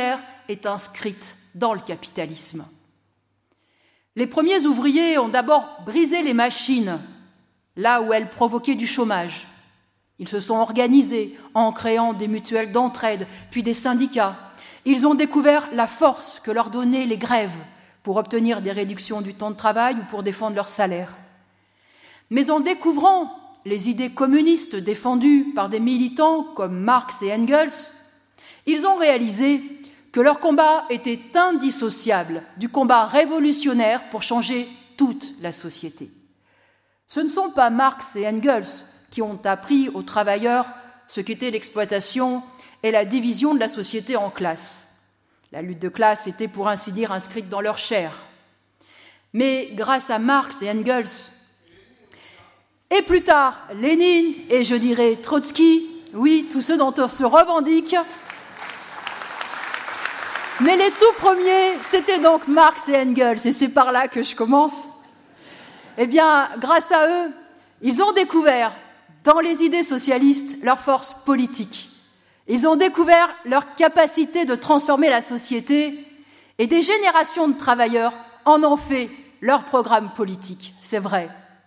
est inscrite dans le capitalisme. Les premiers ouvriers ont d'abord brisé les machines, là où elles provoquaient du chômage. Ils se sont organisés en créant des mutuelles d'entraide, puis des syndicats. Ils ont découvert la force que leur donnaient les grèves pour obtenir des réductions du temps de travail ou pour défendre leur salaire. Mais en découvrant les idées communistes défendues par des militants comme Marx et Engels, ils ont réalisé que leur combat était indissociable du combat révolutionnaire pour changer toute la société. Ce ne sont pas Marx et Engels qui ont appris aux travailleurs ce qu'était l'exploitation et la division de la société en classes. La lutte de classe était pour ainsi dire inscrite dans leur chair. Mais grâce à Marx et Engels, et plus tard Lénine et je dirais Trotsky, oui, tous ceux dont on se revendique, mais les tout premiers, c'était donc Marx et Engels, et c'est par là que je commence. Eh bien, grâce à eux, ils ont découvert dans les idées socialistes leur force politique. Ils ont découvert leur capacité de transformer la société et des générations de travailleurs en ont fait leur programme politique, c'est vrai.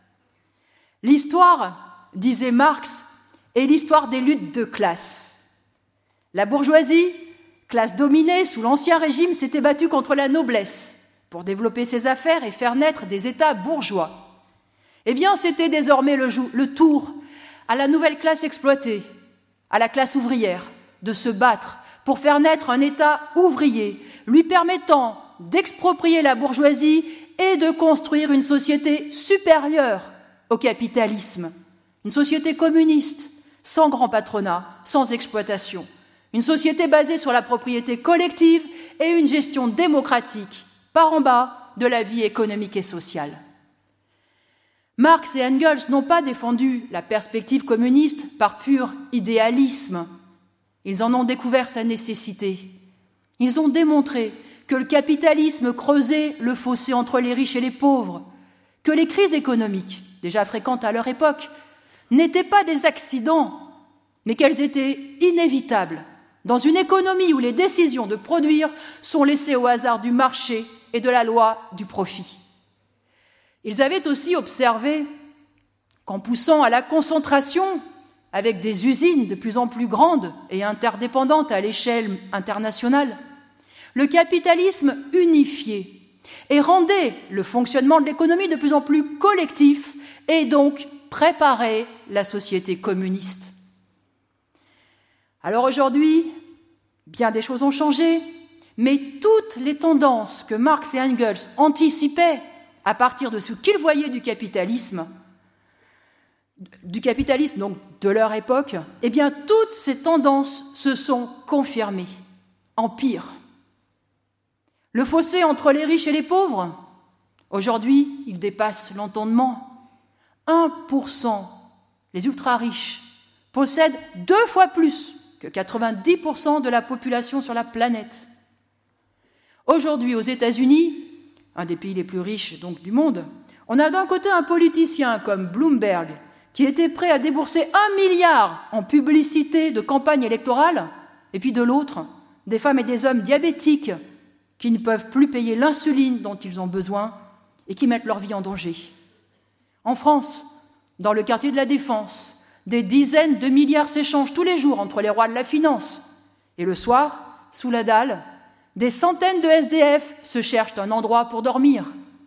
L'histoire, disait Marx, est l'histoire des luttes de classe. La bourgeoisie, classe dominée sous l'Ancien Régime, s'était battue contre la noblesse pour développer ses affaires et faire naître des États bourgeois. Eh bien, c'était désormais le, jou- le tour à la nouvelle classe exploitée, à la classe ouvrière, de se battre pour faire naître un État ouvrier, lui permettant d'exproprier la bourgeoisie et de construire une société supérieure au capitalisme, une société communiste, sans grand patronat, sans exploitation, une société basée sur la propriété collective et une gestion démocratique, par en bas, de la vie économique et sociale. Marx et Engels n'ont pas défendu la perspective communiste par pur idéalisme. Ils en ont découvert sa nécessité. Ils ont démontré que le capitalisme creusait le fossé entre les riches et les pauvres, que les crises économiques, déjà fréquentes à leur époque, n'étaient pas des accidents, mais qu'elles étaient inévitables dans une économie où les décisions de produire sont laissées au hasard du marché et de la loi du profit. Ils avaient aussi observé qu'en poussant à la concentration, avec des usines de plus en plus grandes et interdépendantes à l'échelle internationale, le capitalisme unifiait et rendait le fonctionnement de l'économie de plus en plus collectif et donc préparait la société communiste. Alors aujourd'hui, bien des choses ont changé, mais toutes les tendances que Marx et Engels anticipaient à partir de ce qu'ils voyaient du capitalisme, du capitalisme donc de leur époque, eh bien toutes ces tendances se sont confirmées, en pire. Le fossé entre les riches et les pauvres, aujourd'hui, il dépasse l'entendement. un pour cent, les ultra-riches, possèdent deux fois plus que quatre-vingt-dix pour cent de la population sur la planète. Aujourd'hui, aux États-Unis, un des pays les plus riches donc du monde, on a d'un côté un politicien comme Bloomberg qui était prêt à débourser un milliard en publicité de campagne électorale, et puis de l'autre, des femmes et des hommes diabétiques qui ne peuvent plus payer l'insuline dont ils ont besoin et qui mettent leur vie en danger. En France, dans le quartier de la Défense, des dizaines de milliards s'échangent tous les jours entre les rois de la finance. Et le soir, sous la dalle, des centaines de S D F se cherchent un endroit pour dormir.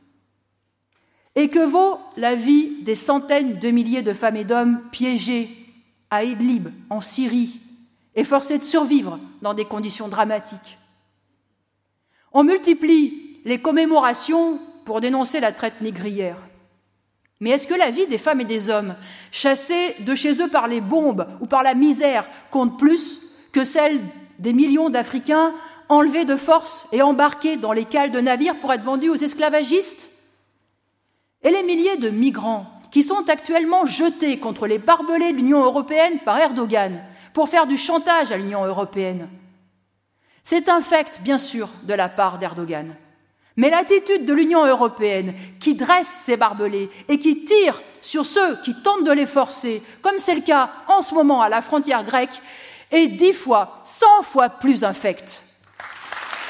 Et que vaut la vie des centaines de milliers de femmes et d'hommes piégés à Idlib, en Syrie, et forcés de survivre dans des conditions dramatiques? On multiplie les commémorations pour dénoncer la traite négrière. Mais est-ce que la vie des femmes et des hommes chassés de chez eux par les bombes ou par la misère compte plus que celle des millions d'Africains enlevés de force et embarqués dans les cales de navires pour être vendus aux esclavagistes? Et les milliers de migrants qui sont actuellement jetés contre les barbelés de l'Union européenne par Erdogan pour faire du chantage à l'Union européenne? C'est un fait, bien sûr, de la part d'Erdogan. Mais l'attitude de l'Union européenne, qui dresse ses barbelés et qui tire sur ceux qui tentent de les forcer, comme c'est le cas en ce moment à la frontière grecque, est dix fois, cent fois plus infecte.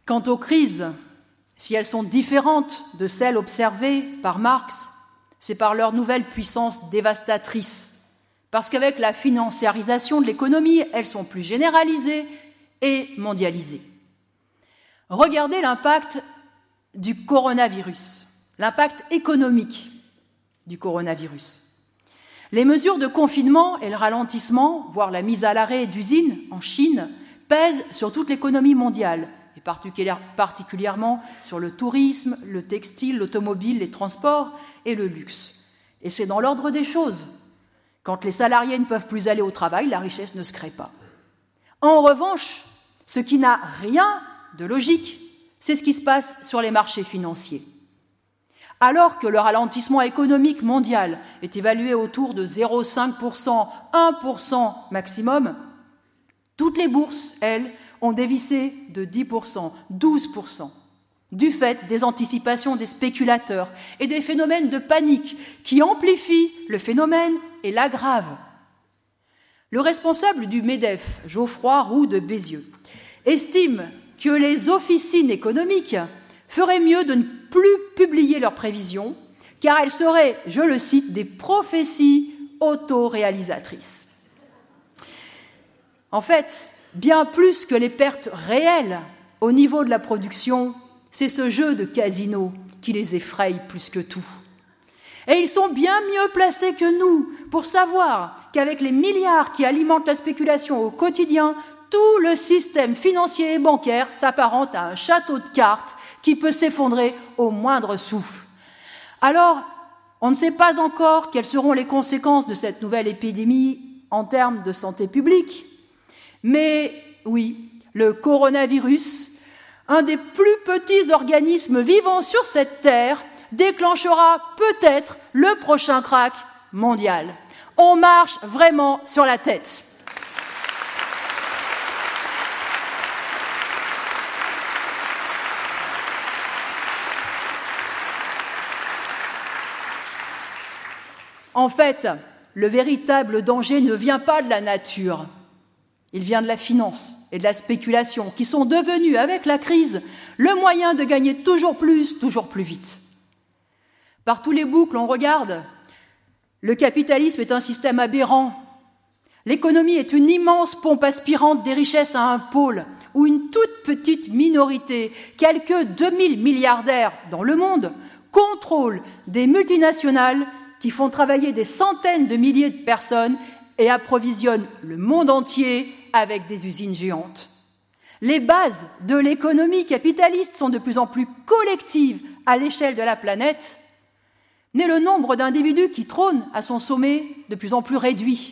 Quant aux crises, si elles sont différentes de celles observées par Marx, c'est par leur nouvelle puissance dévastatrice. Parce qu'avec la financiarisation de l'économie, elles sont plus généralisées et mondialisées. Regardez l'impact du coronavirus, l'impact économique du coronavirus. Les mesures de confinement et le ralentissement, voire la mise à l'arrêt d'usines en Chine, pèsent sur toute l'économie mondiale, et particulièrement sur le tourisme, le textile, l'automobile, les transports et le luxe. Et c'est dans l'ordre des choses. Quand les salariés ne peuvent plus aller au travail, la richesse ne se crée pas. En revanche, ce qui n'a rien de logique, c'est ce qui se passe sur les marchés financiers. Alors que le ralentissement économique mondial est évalué autour de zéro virgule cinq pour cent, un pour cent maximum, toutes les bourses, elles, ont dévissé de dix pour cent, douze pour cent, du fait des anticipations des spéculateurs et des phénomènes de panique qui amplifient le phénomène et l'aggravent. Le responsable du MEDEF, Geoffroy Roux de Bézieux, estime que les officines économiques feraient mieux de ne plus publier leurs prévisions, car elles seraient, je le cite, des prophéties autoréalisatrices. En fait, bien plus que les pertes réelles au niveau de la production, c'est ce jeu de casino qui les effraie plus que tout. Et ils sont bien mieux placés que nous pour savoir qu'avec les milliards qui alimentent la spéculation au quotidien, tout le système financier et bancaire s'apparente à un château de cartes qui peut s'effondrer au moindre souffle. Alors, on ne sait pas encore quelles seront les conséquences de cette nouvelle épidémie en termes de santé publique, mais oui, le coronavirus, un des plus petits organismes vivants sur cette terre, déclenchera peut-être le prochain krach mondial. On marche vraiment sur la tête. En fait, le véritable danger ne vient pas de la nature, il vient de la finance et de la spéculation, qui sont devenues, avec la crise, le moyen de gagner toujours plus, toujours plus vite. Par tous les bouts que l'on regarde, le capitalisme est un système aberrant. L'économie est une immense pompe aspirante des richesses à un pôle, où une toute petite minorité, quelques deux mille milliardaires dans le monde, contrôle des multinationales qui font travailler des centaines de milliers de personnes et approvisionnent le monde entier avec des usines géantes. Les bases de l'économie capitaliste sont de plus en plus collectives à l'échelle de la planète, mais le nombre d'individus qui trônent à son sommet de plus en plus réduit.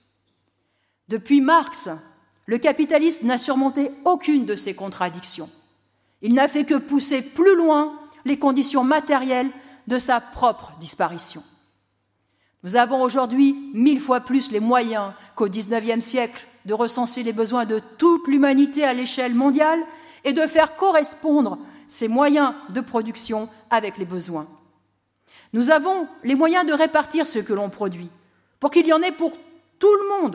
Depuis Marx, le capitalisme n'a surmonté aucune de ces contradictions. Il n'a fait que pousser plus loin les conditions matérielles de sa propre disparition. Nous avons aujourd'hui mille fois plus les moyens qu'au dix-neuvième siècle de recenser les besoins de toute l'humanité à l'échelle mondiale et de faire correspondre ces moyens de production avec les besoins. Nous avons les moyens de répartir ce que l'on produit, pour qu'il y en ait pour tout le monde.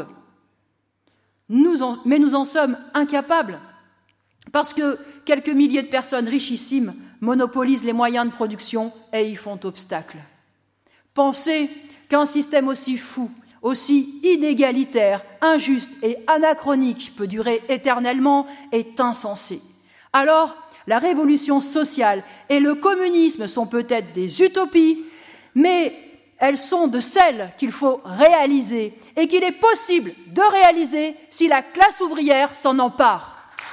Nous en, mais nous en sommes incapables, parce que quelques milliers de personnes richissimes monopolisent les moyens de production et y font obstacle. Pensez qu'un système aussi fou, aussi inégalitaire, injuste et anachronique peut durer éternellement est insensé. Alors, la révolution sociale et le communisme sont peut-être des utopies, mais elles sont de celles qu'il faut réaliser et qu'il est possible de réaliser si la classe ouvrière s'en empare.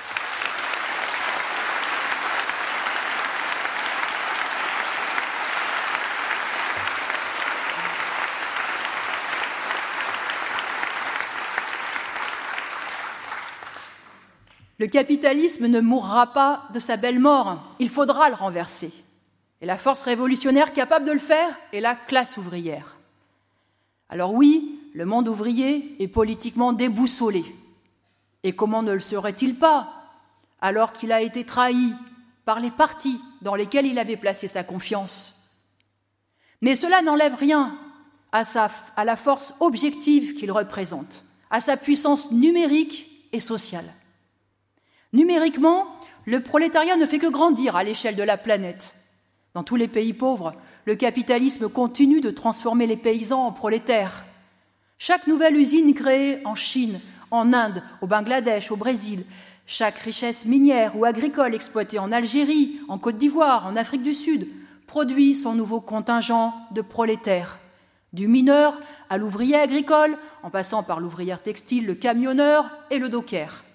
Le capitalisme ne mourra pas de sa belle mort, il faudra le renverser. Et la force révolutionnaire capable de le faire est la classe ouvrière. Alors oui, le monde ouvrier est politiquement déboussolé. Et comment ne le serait-il pas, alors qu'il a été trahi par les partis dans lesquels il avait placé sa confiance? Mais cela n'enlève rien à, sa, à la force objective qu'il représente, à sa puissance numérique et sociale. Numériquement, le prolétariat ne fait que grandir à l'échelle de la planète. Dans tous les pays pauvres, le capitalisme continue de transformer les paysans en prolétaires. Chaque nouvelle usine créée en Chine, en Inde, au Bangladesh, au Brésil, chaque richesse minière ou agricole exploitée en Algérie, en Côte d'Ivoire, en Afrique du Sud, produit son nouveau contingent de prolétaires. Du mineur à l'ouvrier agricole, en passant par l'ouvrière textile, le camionneur et le docker.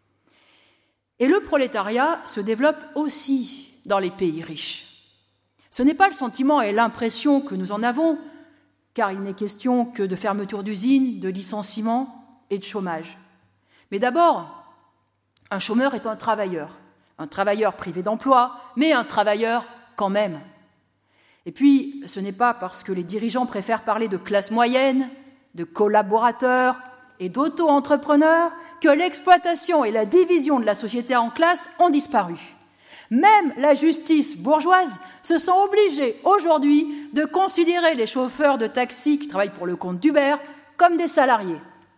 Et le prolétariat se développe aussi dans les pays riches. Ce n'est pas le sentiment et l'impression que nous en avons, car il n'est question que de fermeture d'usines, de licenciements et de chômage. Mais d'abord, un chômeur est un travailleur, un travailleur privé d'emploi, mais un travailleur quand même. Et puis, ce n'est pas parce que les dirigeants préfèrent parler de classe moyenne, de collaborateurs et d'auto-entrepreneurs que l'exploitation et la division de la société en classes ont disparu. Même la justice bourgeoise se sent obligée aujourd'hui de considérer les chauffeurs de taxi qui travaillent pour le compte d'Uber comme des salariés.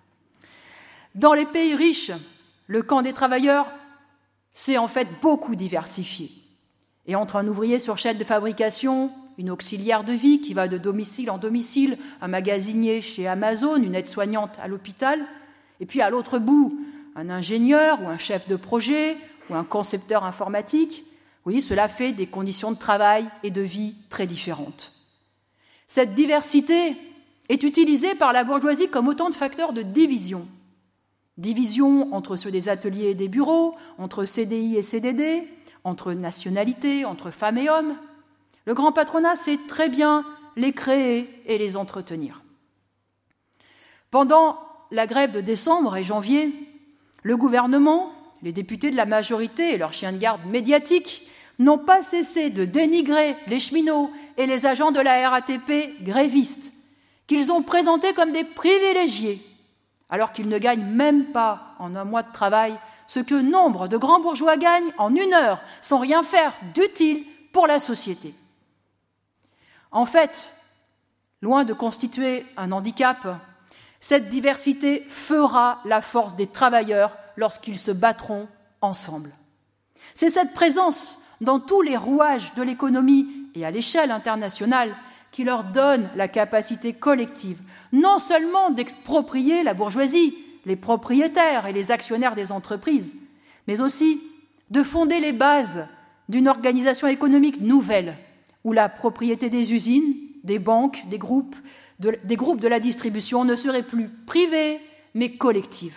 Dans les pays riches, le camp des travailleurs s'est en fait beaucoup diversifié. Et entre un ouvrier sur chaîne de fabrication, une auxiliaire de vie qui va de domicile en domicile, un magasinier chez Amazon, une aide-soignante à l'hôpital, et puis à l'autre bout, un ingénieur ou un chef de projet ou un concepteur informatique, oui, cela fait des conditions de travail et de vie très différentes. Cette diversité est utilisée par la bourgeoisie comme autant de facteurs de division. Division entre ceux des ateliers et des bureaux, entre C D I et C D D, entre nationalités, entre femmes et hommes. Le grand patronat sait très bien les créer et les entretenir. Pendant la grève de décembre et janvier, le gouvernement, les députés de la majorité et leurs chiens de garde médiatiques n'ont pas cessé de dénigrer les cheminots et les agents de la R A T P grévistes, qu'ils ont présentés comme des privilégiés, alors qu'ils ne gagnent même pas en un mois de travail ce que nombre de grands bourgeois gagnent en une heure, sans rien faire d'utile pour la société. En fait, loin de constituer un handicap, cette diversité fera la force des travailleurs lorsqu'ils se battront ensemble. C'est cette présence dans tous les rouages de l'économie et à l'échelle internationale qui leur donne la capacité collective, non seulement d'exproprier la bourgeoisie, les propriétaires et les actionnaires des entreprises, mais aussi de fonder les bases d'une organisation économique nouvelle, où la propriété des usines, des banques, des groupes, de, des groupes de la distribution ne serait plus privée, mais collective.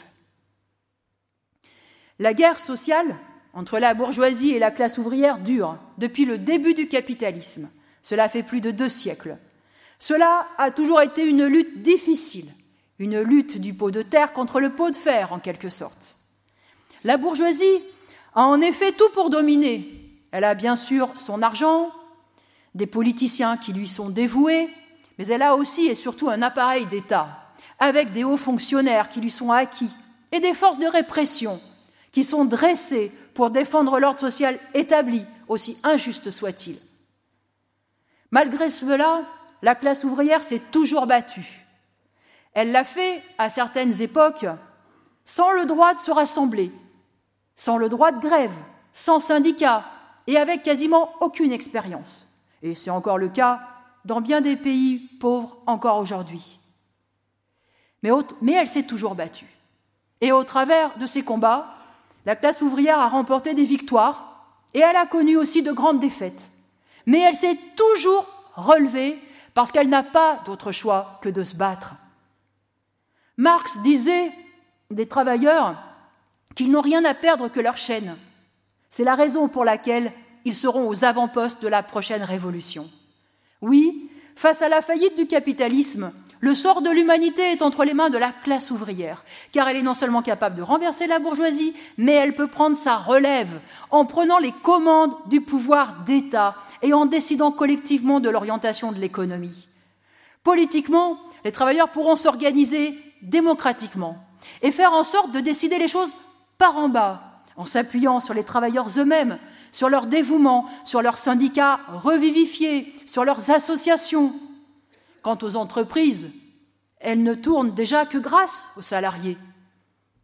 La guerre sociale entre la bourgeoisie et la classe ouvrière dure depuis le début du capitalisme. Cela fait plus de deux siècles. Cela a toujours été une lutte difficile, une lutte du pot de terre contre le pot de fer, en quelque sorte. La bourgeoisie a en effet tout pour dominer. Elle a bien sûr son argent, des politiciens qui lui sont dévoués, mais elle a aussi et surtout un appareil d'État, avec des hauts fonctionnaires qui lui sont acquis, et des forces de répression qui sont dressées pour défendre l'ordre social établi, aussi injuste soit-il. Malgré cela, la classe ouvrière s'est toujours battue. Elle l'a fait, à certaines époques, sans le droit de se rassembler, sans le droit de grève, sans syndicat, et avec quasiment aucune expérience. Et c'est encore le cas dans bien des pays pauvres encore aujourd'hui. Mais, au, mais elle s'est toujours battue. Et au travers de ces combats, la classe ouvrière a remporté des victoires et elle a connu aussi de grandes défaites. Mais elle s'est toujours relevée parce qu'elle n'a pas d'autre choix que de se battre. Marx disait des travailleurs qu'ils n'ont rien à perdre que leur chaîne. C'est la raison pour laquelle ils seront aux avant-postes de la prochaine révolution. Oui, face à la faillite du capitalisme, le sort de l'humanité est entre les mains de la classe ouvrière, car elle est non seulement capable de renverser la bourgeoisie, mais elle peut prendre sa relève en prenant les commandes du pouvoir d'État et en décidant collectivement de l'orientation de l'économie. Politiquement, les travailleurs pourront s'organiser démocratiquement et faire en sorte de décider les choses par en bas, en s'appuyant sur les travailleurs eux-mêmes, sur leur dévouement, sur leurs syndicats revivifiés, sur leurs associations. Quant aux entreprises, elles ne tournent déjà que grâce aux salariés.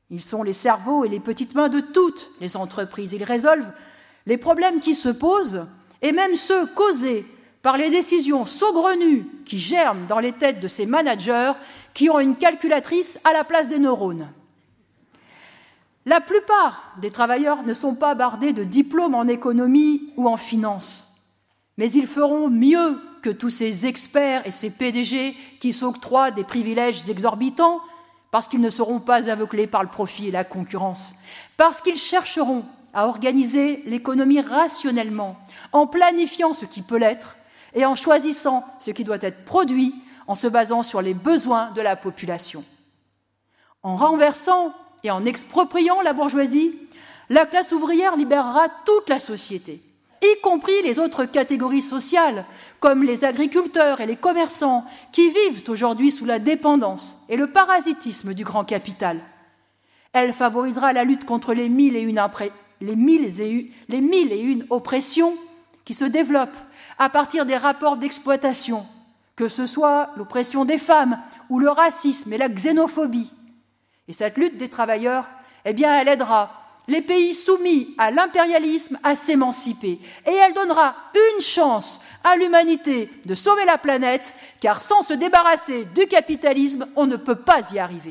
Ils sont les cerveaux et les petites mains de toutes les entreprises. Ils résolvent les problèmes qui se posent et même ceux causés par les décisions saugrenues qui germent dans les têtes de ces managers qui ont une calculatrice à la place des neurones. La plupart des travailleurs ne sont pas bardés de diplômes en économie ou en finance, mais ils feront mieux que tous ces experts et ces P D G qui s'octroient des privilèges exorbitants parce qu'ils ne seront pas aveuglés par le profit et la concurrence, parce qu'ils chercheront à organiser l'économie rationnellement, en planifiant ce qui peut l'être et en choisissant ce qui doit être produit en se basant sur les besoins de la population. En renversant et en expropriant la bourgeoisie, la classe ouvrière libérera toute la société, y compris les autres catégories sociales, comme les agriculteurs et les commerçants, qui vivent aujourd'hui sous la dépendance et le parasitisme du grand capital. Elle favorisera la lutte contre les mille et une, impré... les mille et une... les mille et une oppressions qui se développent à partir des rapports d'exploitation, que ce soit l'oppression des femmes ou le racisme et la xénophobie. Et cette lutte des travailleurs, eh bien, elle aidera les pays soumis à l'impérialisme à s'émanciper. Et elle donnera une chance à l'humanité de sauver la planète, car sans se débarrasser du capitalisme, on ne peut pas y arriver.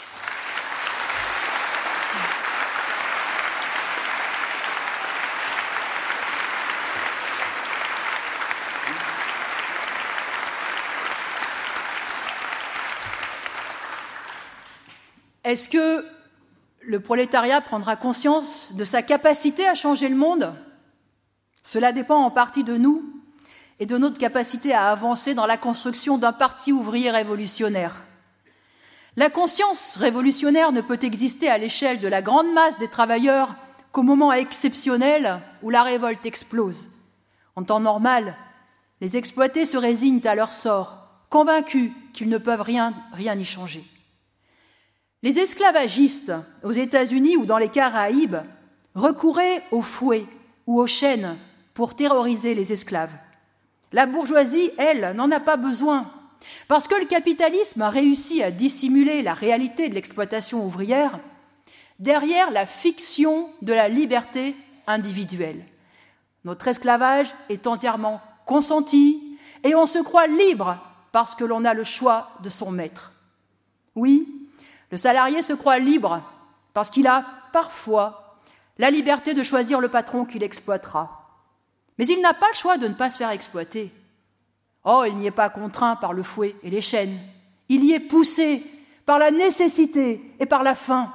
Est-ce que le prolétariat prendra conscience de sa capacité à changer le monde? Cela dépend en partie de nous et de notre capacité à avancer dans la construction d'un parti ouvrier révolutionnaire. La conscience révolutionnaire ne peut exister à l'échelle de la grande masse des travailleurs qu'au moment exceptionnel où la révolte explose. En temps normal, les exploités se résignent à leur sort, convaincus qu'ils ne peuvent rien, rien y changer. Les esclavagistes aux États-Unis ou dans les Caraïbes recouraient au fouet ou aux chaînes pour terroriser les esclaves. La bourgeoisie, elle, n'en a pas besoin, parce que le capitalisme a réussi à dissimuler la réalité de l'exploitation ouvrière derrière la fiction de la liberté individuelle. Notre esclavage est entièrement consenti et on se croit libre parce que l'on a le choix de son maître. Oui, le salarié se croit libre parce qu'il a parfois la liberté de choisir le patron qu'il exploitera. Mais il n'a pas le choix de ne pas se faire exploiter. Oh, il n'y est pas contraint par le fouet et les chaînes. Il y est poussé par la nécessité et par la faim.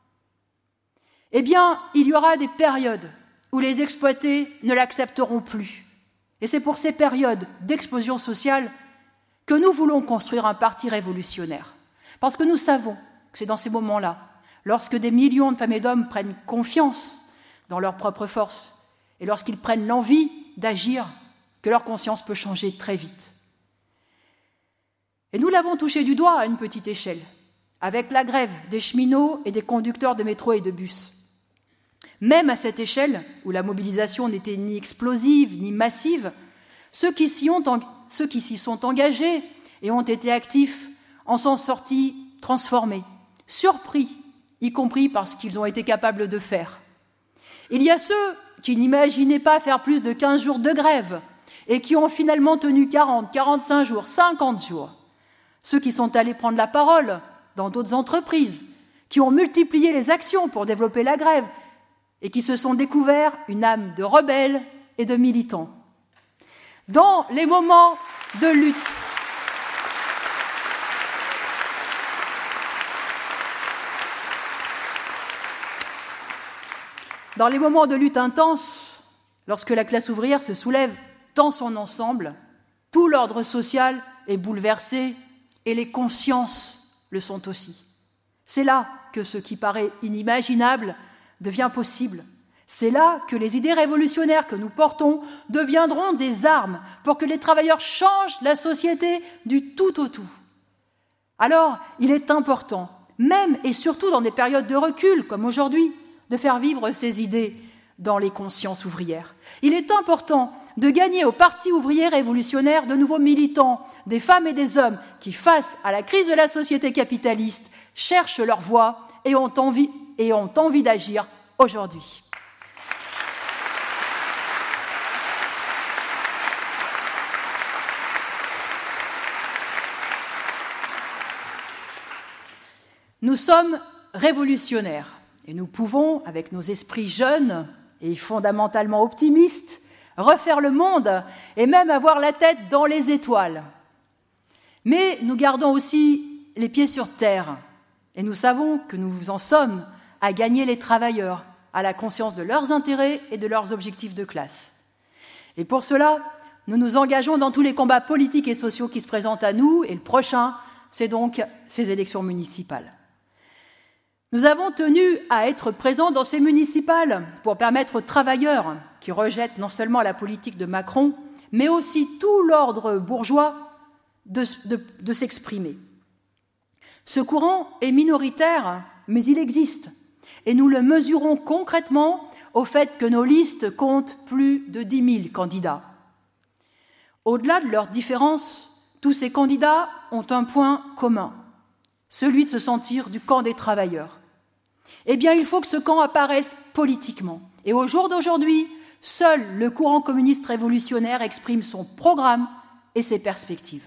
Eh bien, il y aura des périodes où les exploités ne l'accepteront plus. Et c'est pour ces périodes d'explosion sociale que nous voulons construire un parti révolutionnaire. Parce que nous savons que c'est dans ces moments-là, lorsque des millions de femmes et d'hommes prennent confiance dans leur propre force et lorsqu'ils prennent l'envie d'agir, que leur conscience peut changer très vite. Et nous l'avons touché du doigt à une petite échelle, avec la grève des cheminots et des conducteurs de métro et de bus. Même à cette échelle, où la mobilisation n'était ni explosive ni massive, ceux qui s'y ont en... ceux qui s'y sont engagés et ont été actifs en sont sortis transformés, surpris, y compris par ce qu'ils ont été capables de faire. Il y a ceux qui n'imaginaient pas faire plus de quinze jours de grève et qui ont finalement tenu quarante, quarante-cinq jours, cinquante jours. Ceux qui sont allés prendre la parole dans d'autres entreprises, qui ont multiplié les actions pour développer la grève et qui se sont découverts une âme de rebelles et de militants. Dans les moments de lutte, Dans les moments de lutte intense, lorsque la classe ouvrière se soulève dans son ensemble, tout l'ordre social est bouleversé et les consciences le sont aussi. C'est là que ce qui paraît inimaginable devient possible. C'est là que les idées révolutionnaires que nous portons deviendront des armes pour que les travailleurs changent la société du tout au tout. Alors, il est important, même et surtout dans des périodes de recul comme aujourd'hui, de faire vivre ces idées dans les consciences ouvrières. Il est important de gagner au Parti ouvrier révolutionnaire de nouveaux militants, des femmes et des hommes qui, face à la crise de la société capitaliste, cherchent leur voie et ont envie, et ont envie d'agir aujourd'hui. Nous sommes révolutionnaires et nous pouvons, avec nos esprits jeunes et fondamentalement optimistes, refaire le monde et même avoir la tête dans les étoiles. Mais nous gardons aussi les pieds sur terre et nous savons que nous en sommes à gagner les travailleurs, à la conscience de leurs intérêts et de leurs objectifs de classe. Et pour cela, nous nous engageons dans tous les combats politiques et sociaux qui se présentent à nous, et le prochain, c'est donc ces élections municipales. Nous avons tenu à être présents dans ces municipales pour permettre aux travailleurs qui rejettent non seulement la politique de Macron, mais aussi tout l'ordre bourgeois de, de, de s'exprimer. Ce courant est minoritaire, mais il existe, et nous le mesurons concrètement au fait que nos listes comptent plus de dix mille candidats. Au-delà de leurs différences, tous ces candidats ont un point commun, celui de se sentir du camp des travailleurs. Eh bien, il faut que ce camp apparaisse politiquement. Et au jour d'aujourd'hui, seul le courant communiste révolutionnaire exprime son programme et ses perspectives.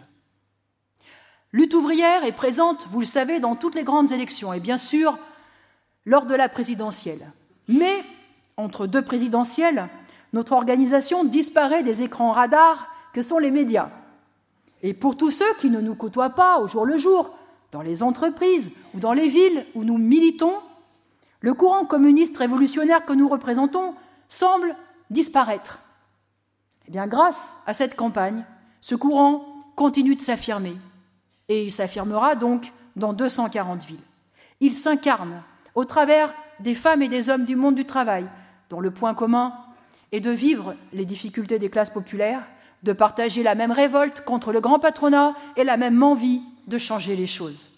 Lutte ouvrière est présente, vous le savez, dans toutes les grandes élections, et bien sûr, lors de la présidentielle. Mais, entre deux présidentielles, notre organisation disparaît des écrans radars que sont les médias. Et pour tous ceux qui ne nous côtoient pas au jour le jour, dans les entreprises ou dans les villes où nous militons, le courant communiste révolutionnaire que nous représentons semble disparaître. Eh bien, grâce à cette campagne, ce courant continue de s'affirmer. Et il s'affirmera donc dans deux cent quarante villes. Il s'incarne au travers des femmes et des hommes du monde du travail, dont le point commun est de vivre les difficultés des classes populaires, de partager la même révolte contre le grand patronat et la même envie de changer les choses.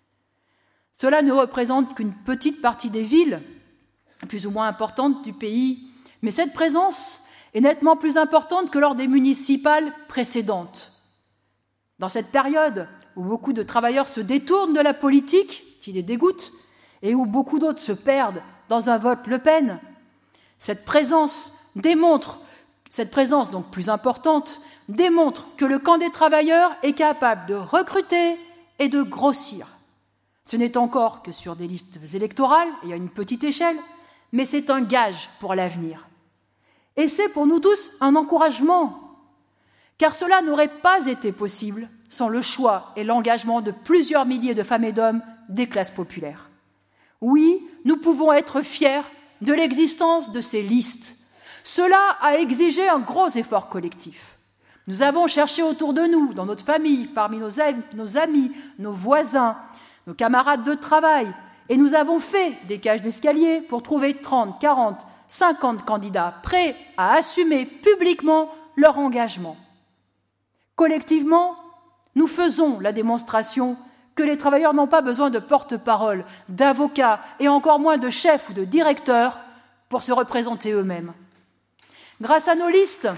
Cela ne représente qu'une petite partie des villes, plus ou moins importantes du pays, mais cette présence est nettement plus importante que lors des municipales précédentes. Dans cette période où beaucoup de travailleurs se détournent de la politique, qui les dégoûte, et où beaucoup d'autres se perdent dans un vote Le Pen, cette présence démontre, cette présence donc plus importante, démontre que le camp des travailleurs est capable de recruter et de grossir. Ce n'est encore que sur des listes électorales et à une petite échelle, mais c'est un gage pour l'avenir. Et c'est pour nous tous un encouragement, car cela n'aurait pas été possible sans le choix et l'engagement de plusieurs milliers de femmes et d'hommes des classes populaires. Oui, nous pouvons être fiers de l'existence de ces listes. Cela a exigé un gros effort collectif. Nous avons cherché autour de nous, dans notre famille, parmi nos amis, nos, amis, nos voisins, nos camarades de travail, et nous avons fait des cages d'escalier pour trouver trente, quarante, cinquante candidats prêts à assumer publiquement leur engagement. Collectivement, nous faisons la démonstration que les travailleurs n'ont pas besoin de porte-parole, d'avocats et encore moins de chefs ou de directeurs pour se représenter eux-mêmes. Grâce à nos listes,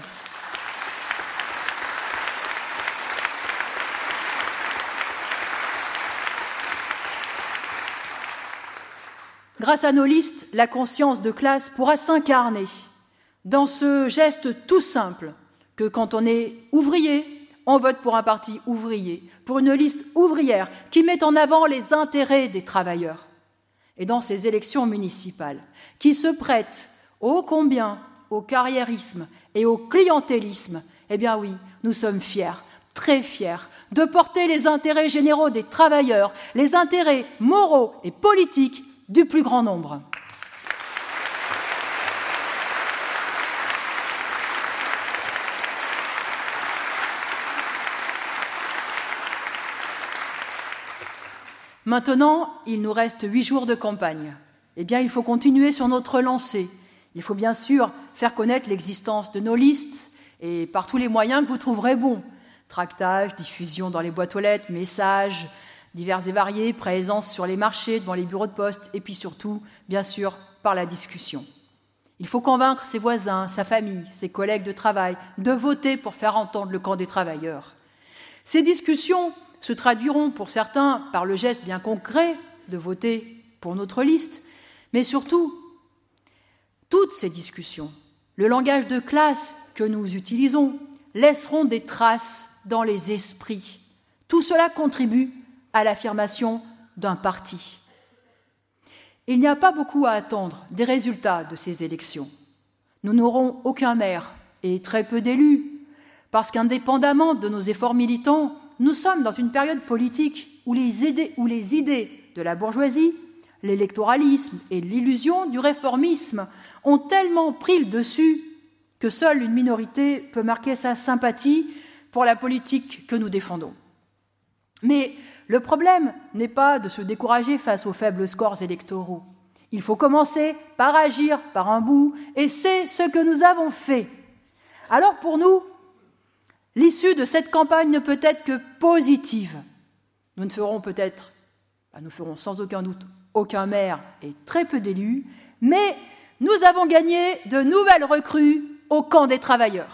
Grâce à nos listes, la conscience de classe pourra s'incarner dans ce geste tout simple que quand on est ouvrier, on vote pour un parti ouvrier, pour une liste ouvrière qui met en avant les intérêts des travailleurs. Et dans ces élections municipales, qui se prêtent ô combien au carriérisme et au clientélisme, eh bien oui, nous sommes fiers, très fiers, de porter les intérêts généraux des travailleurs, les intérêts moraux et politiques du plus grand nombre. Maintenant, il nous reste huit jours de campagne. Eh bien, il faut continuer sur notre lancée. Il faut bien sûr faire connaître l'existence de nos listes et par tous les moyens que vous trouverez bons. Tractage, diffusion dans les boîtes aux lettres, messages divers et variés, présence sur les marchés, devant les bureaux de poste, et puis surtout, bien sûr, par la discussion. Il faut convaincre ses voisins, sa famille, ses collègues de travail, de voter pour faire entendre le camp des travailleurs. Ces discussions se traduiront pour certains par le geste bien concret de voter pour notre liste, mais surtout, toutes ces discussions, le langage de classe que nous utilisons, laisseront des traces dans les esprits. Tout cela contribue à l'affirmation d'un parti. Il n'y a pas beaucoup à attendre des résultats de ces élections. Nous n'aurons aucun maire et très peu d'élus, parce qu'indépendamment de nos efforts militants, nous sommes dans une période politique où les idées, où les idées de la bourgeoisie, l'électoralisme et l'illusion du réformisme ont tellement pris le dessus que seule une minorité peut marquer sa sympathie pour la politique que nous défendons. Mais le problème n'est pas de se décourager face aux faibles scores électoraux. Il faut commencer par agir par un bout, et c'est ce que nous avons fait. Alors pour nous, l'issue de cette campagne ne peut être que positive. Nous ne ferons peut-être, nous ferons sans aucun doute aucun maire et très peu d'élus, mais nous avons gagné de nouvelles recrues au camp des travailleurs.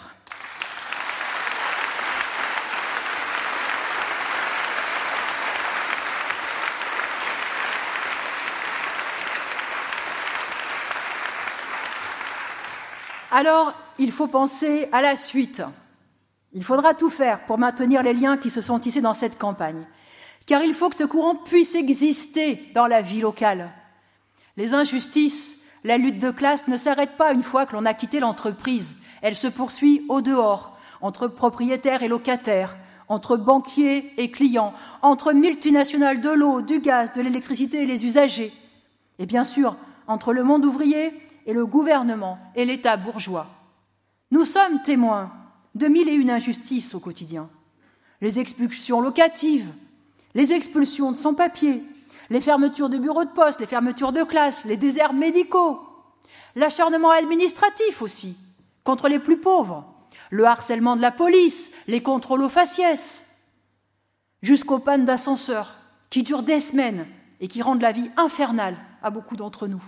Alors, il faut penser à la suite. Il faudra tout faire pour maintenir les liens qui se sont tissés dans cette campagne, car il faut que ce courant puisse exister dans la vie locale. Les injustices, la lutte de classe ne s'arrête pas une fois que l'on a quitté l'entreprise. Elle se poursuit au dehors, entre propriétaires et locataires, entre banquiers et clients, entre multinationales de l'eau, du gaz, de l'électricité et les usagers, et bien sûr, entre le monde ouvrier et le gouvernement et l'État bourgeois. Nous sommes témoins de mille et une injustices au quotidien. Les expulsions locatives, les expulsions de sans-papiers, les fermetures de bureaux de poste, les fermetures de classes, les déserts médicaux, l'acharnement administratif aussi, contre les plus pauvres, le harcèlement de la police, les contrôles aux faciès, jusqu'aux pannes d'ascenseurs qui durent des semaines et qui rendent la vie infernale à beaucoup d'entre nous.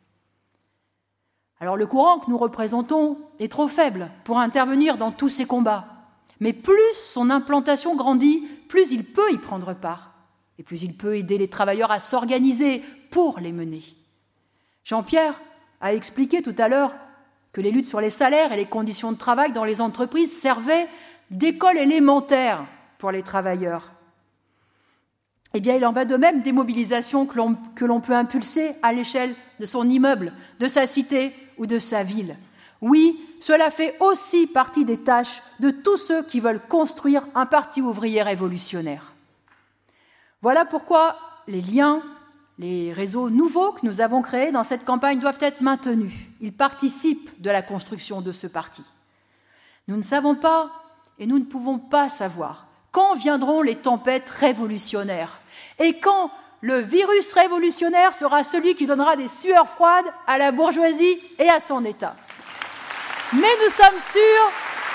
Alors le courant que nous représentons est trop faible pour intervenir dans tous ces combats. Mais plus son implantation grandit, plus il peut y prendre part. Et plus il peut aider les travailleurs à s'organiser pour les mener. Jean-Pierre a expliqué tout à l'heure que les luttes sur les salaires et les conditions de travail dans les entreprises servaient d'école élémentaire pour les travailleurs. Eh bien, il en va de même des mobilisations que l'on, que l'on peut impulser à l'échelle de son immeuble, de sa cité ou de sa ville. Oui, cela fait aussi partie des tâches de tous ceux qui veulent construire un parti ouvrier révolutionnaire. Voilà pourquoi les liens, les réseaux nouveaux que nous avons créés dans cette campagne doivent être maintenus. Ils participent de la construction de ce parti. Nous ne savons pas et nous ne pouvons pas savoir quand viendront les tempêtes révolutionnaires et quand le virus révolutionnaire sera celui qui donnera des sueurs froides à la bourgeoisie et à son État. Mais nous sommes sûrs,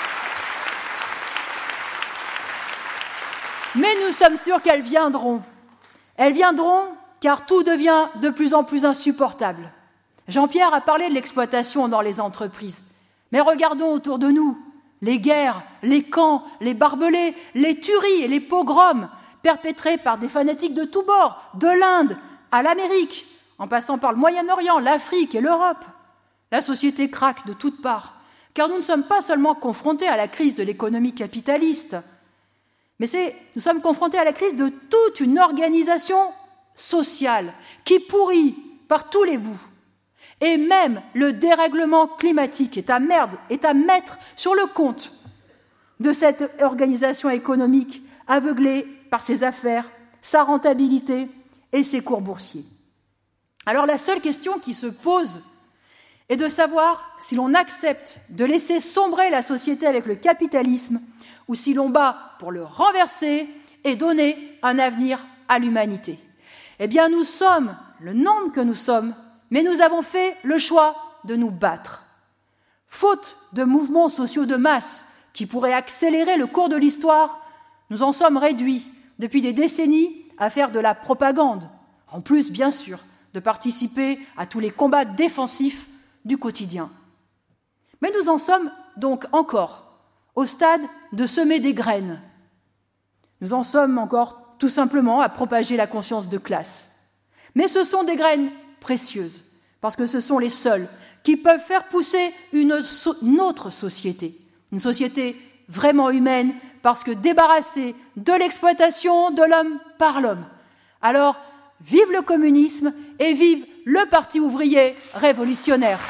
mais nous sommes sûrs qu'elles viendront. Elles viendront car tout devient de plus en plus insupportable. Jean-Pierre a parlé de l'exploitation dans les entreprises. Mais regardons autour de nous. Les guerres, les camps, les barbelés, les tueries et les pogroms perpétrés par des fanatiques de tous bords, de l'Inde à l'Amérique, en passant par le Moyen-Orient, l'Afrique et l'Europe. La société craque de toutes parts, car nous ne sommes pas seulement confrontés à la crise de l'économie capitaliste, mais c'est, nous sommes confrontés à la crise de toute une organisation sociale qui pourrit par tous les bouts. Et même le dérèglement climatique est à, merde, est à mettre sur le compte de cette organisation économique aveuglée par ses affaires, sa rentabilité et ses cours boursiers. Alors la seule question qui se pose est de savoir si l'on accepte de laisser sombrer la société avec le capitalisme ou si l'on bat pour le renverser et donner un avenir à l'humanité. Eh bien, nous sommes le nombre que nous sommes, mais nous avons fait le choix de nous battre. Faute de mouvements sociaux de masse qui pourraient accélérer le cours de l'histoire, nous en sommes réduits depuis des décennies à faire de la propagande, en plus, bien sûr, de participer à tous les combats défensifs du quotidien. Mais nous en sommes donc encore au stade de semer des graines. Nous en sommes encore tout simplement à propager la conscience de classe. Mais ce sont des graines précieuses, parce que ce sont les seules qui peuvent faire pousser une, so- une autre société, une société vraiment humaine, parce que débarrassée de l'exploitation de l'homme par l'homme. Alors, vive le communisme et vive le Parti ouvrier révolutionnaire.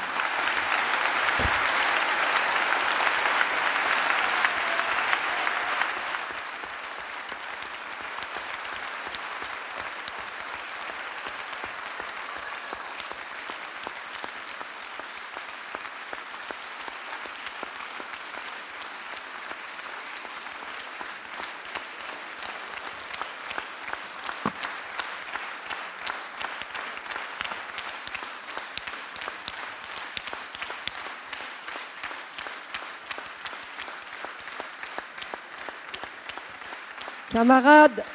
Camarades,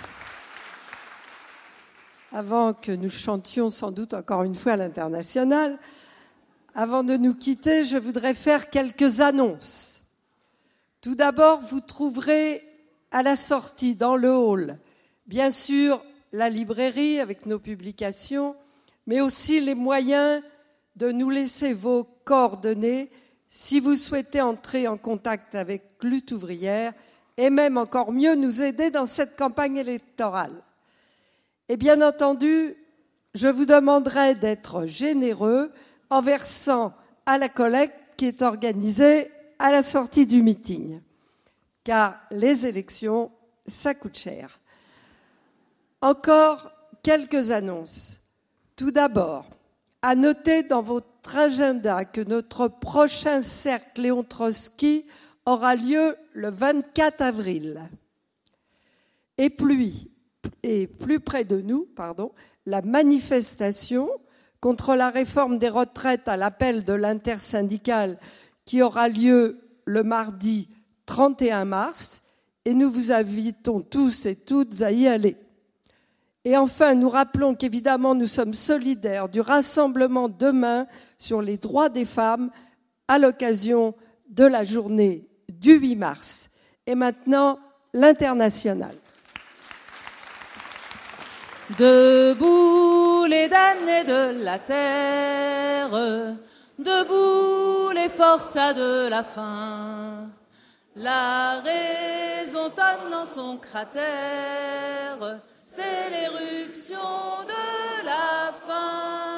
avant que nous chantions sans doute encore une fois à l'international, avant de nous quitter, je voudrais faire quelques annonces. Tout d'abord, vous trouverez à la sortie, dans le hall, bien sûr, la librairie avec nos publications, mais aussi les moyens de nous laisser vos coordonnées si vous souhaitez entrer en contact avec Lutte ouvrière et même encore mieux nous aider dans cette campagne électorale. Et bien entendu, je vous demanderai d'être généreux en versant à la collecte qui est organisée à la sortie du meeting, car les élections, ça coûte cher. Encore quelques annonces. Tout d'abord, à noter dans votre agenda que notre prochain cercle Léon Trotsky aura lieu le vingt-quatre avril. Et plus, et plus près de nous, pardon, la manifestation contre la réforme des retraites à l'appel de l'intersyndicale qui aura lieu le mardi trente et un mars, et nous vous invitons tous et toutes à y aller. Et enfin, nous rappelons qu'évidemment, nous sommes solidaires du rassemblement demain sur les droits des femmes à l'occasion de la journée du huit mars. Et maintenant, l'international. Debout les damnés de la terre, debout les forçats de la faim. La raison tonne dans son cratère, c'est l'éruption de la faim.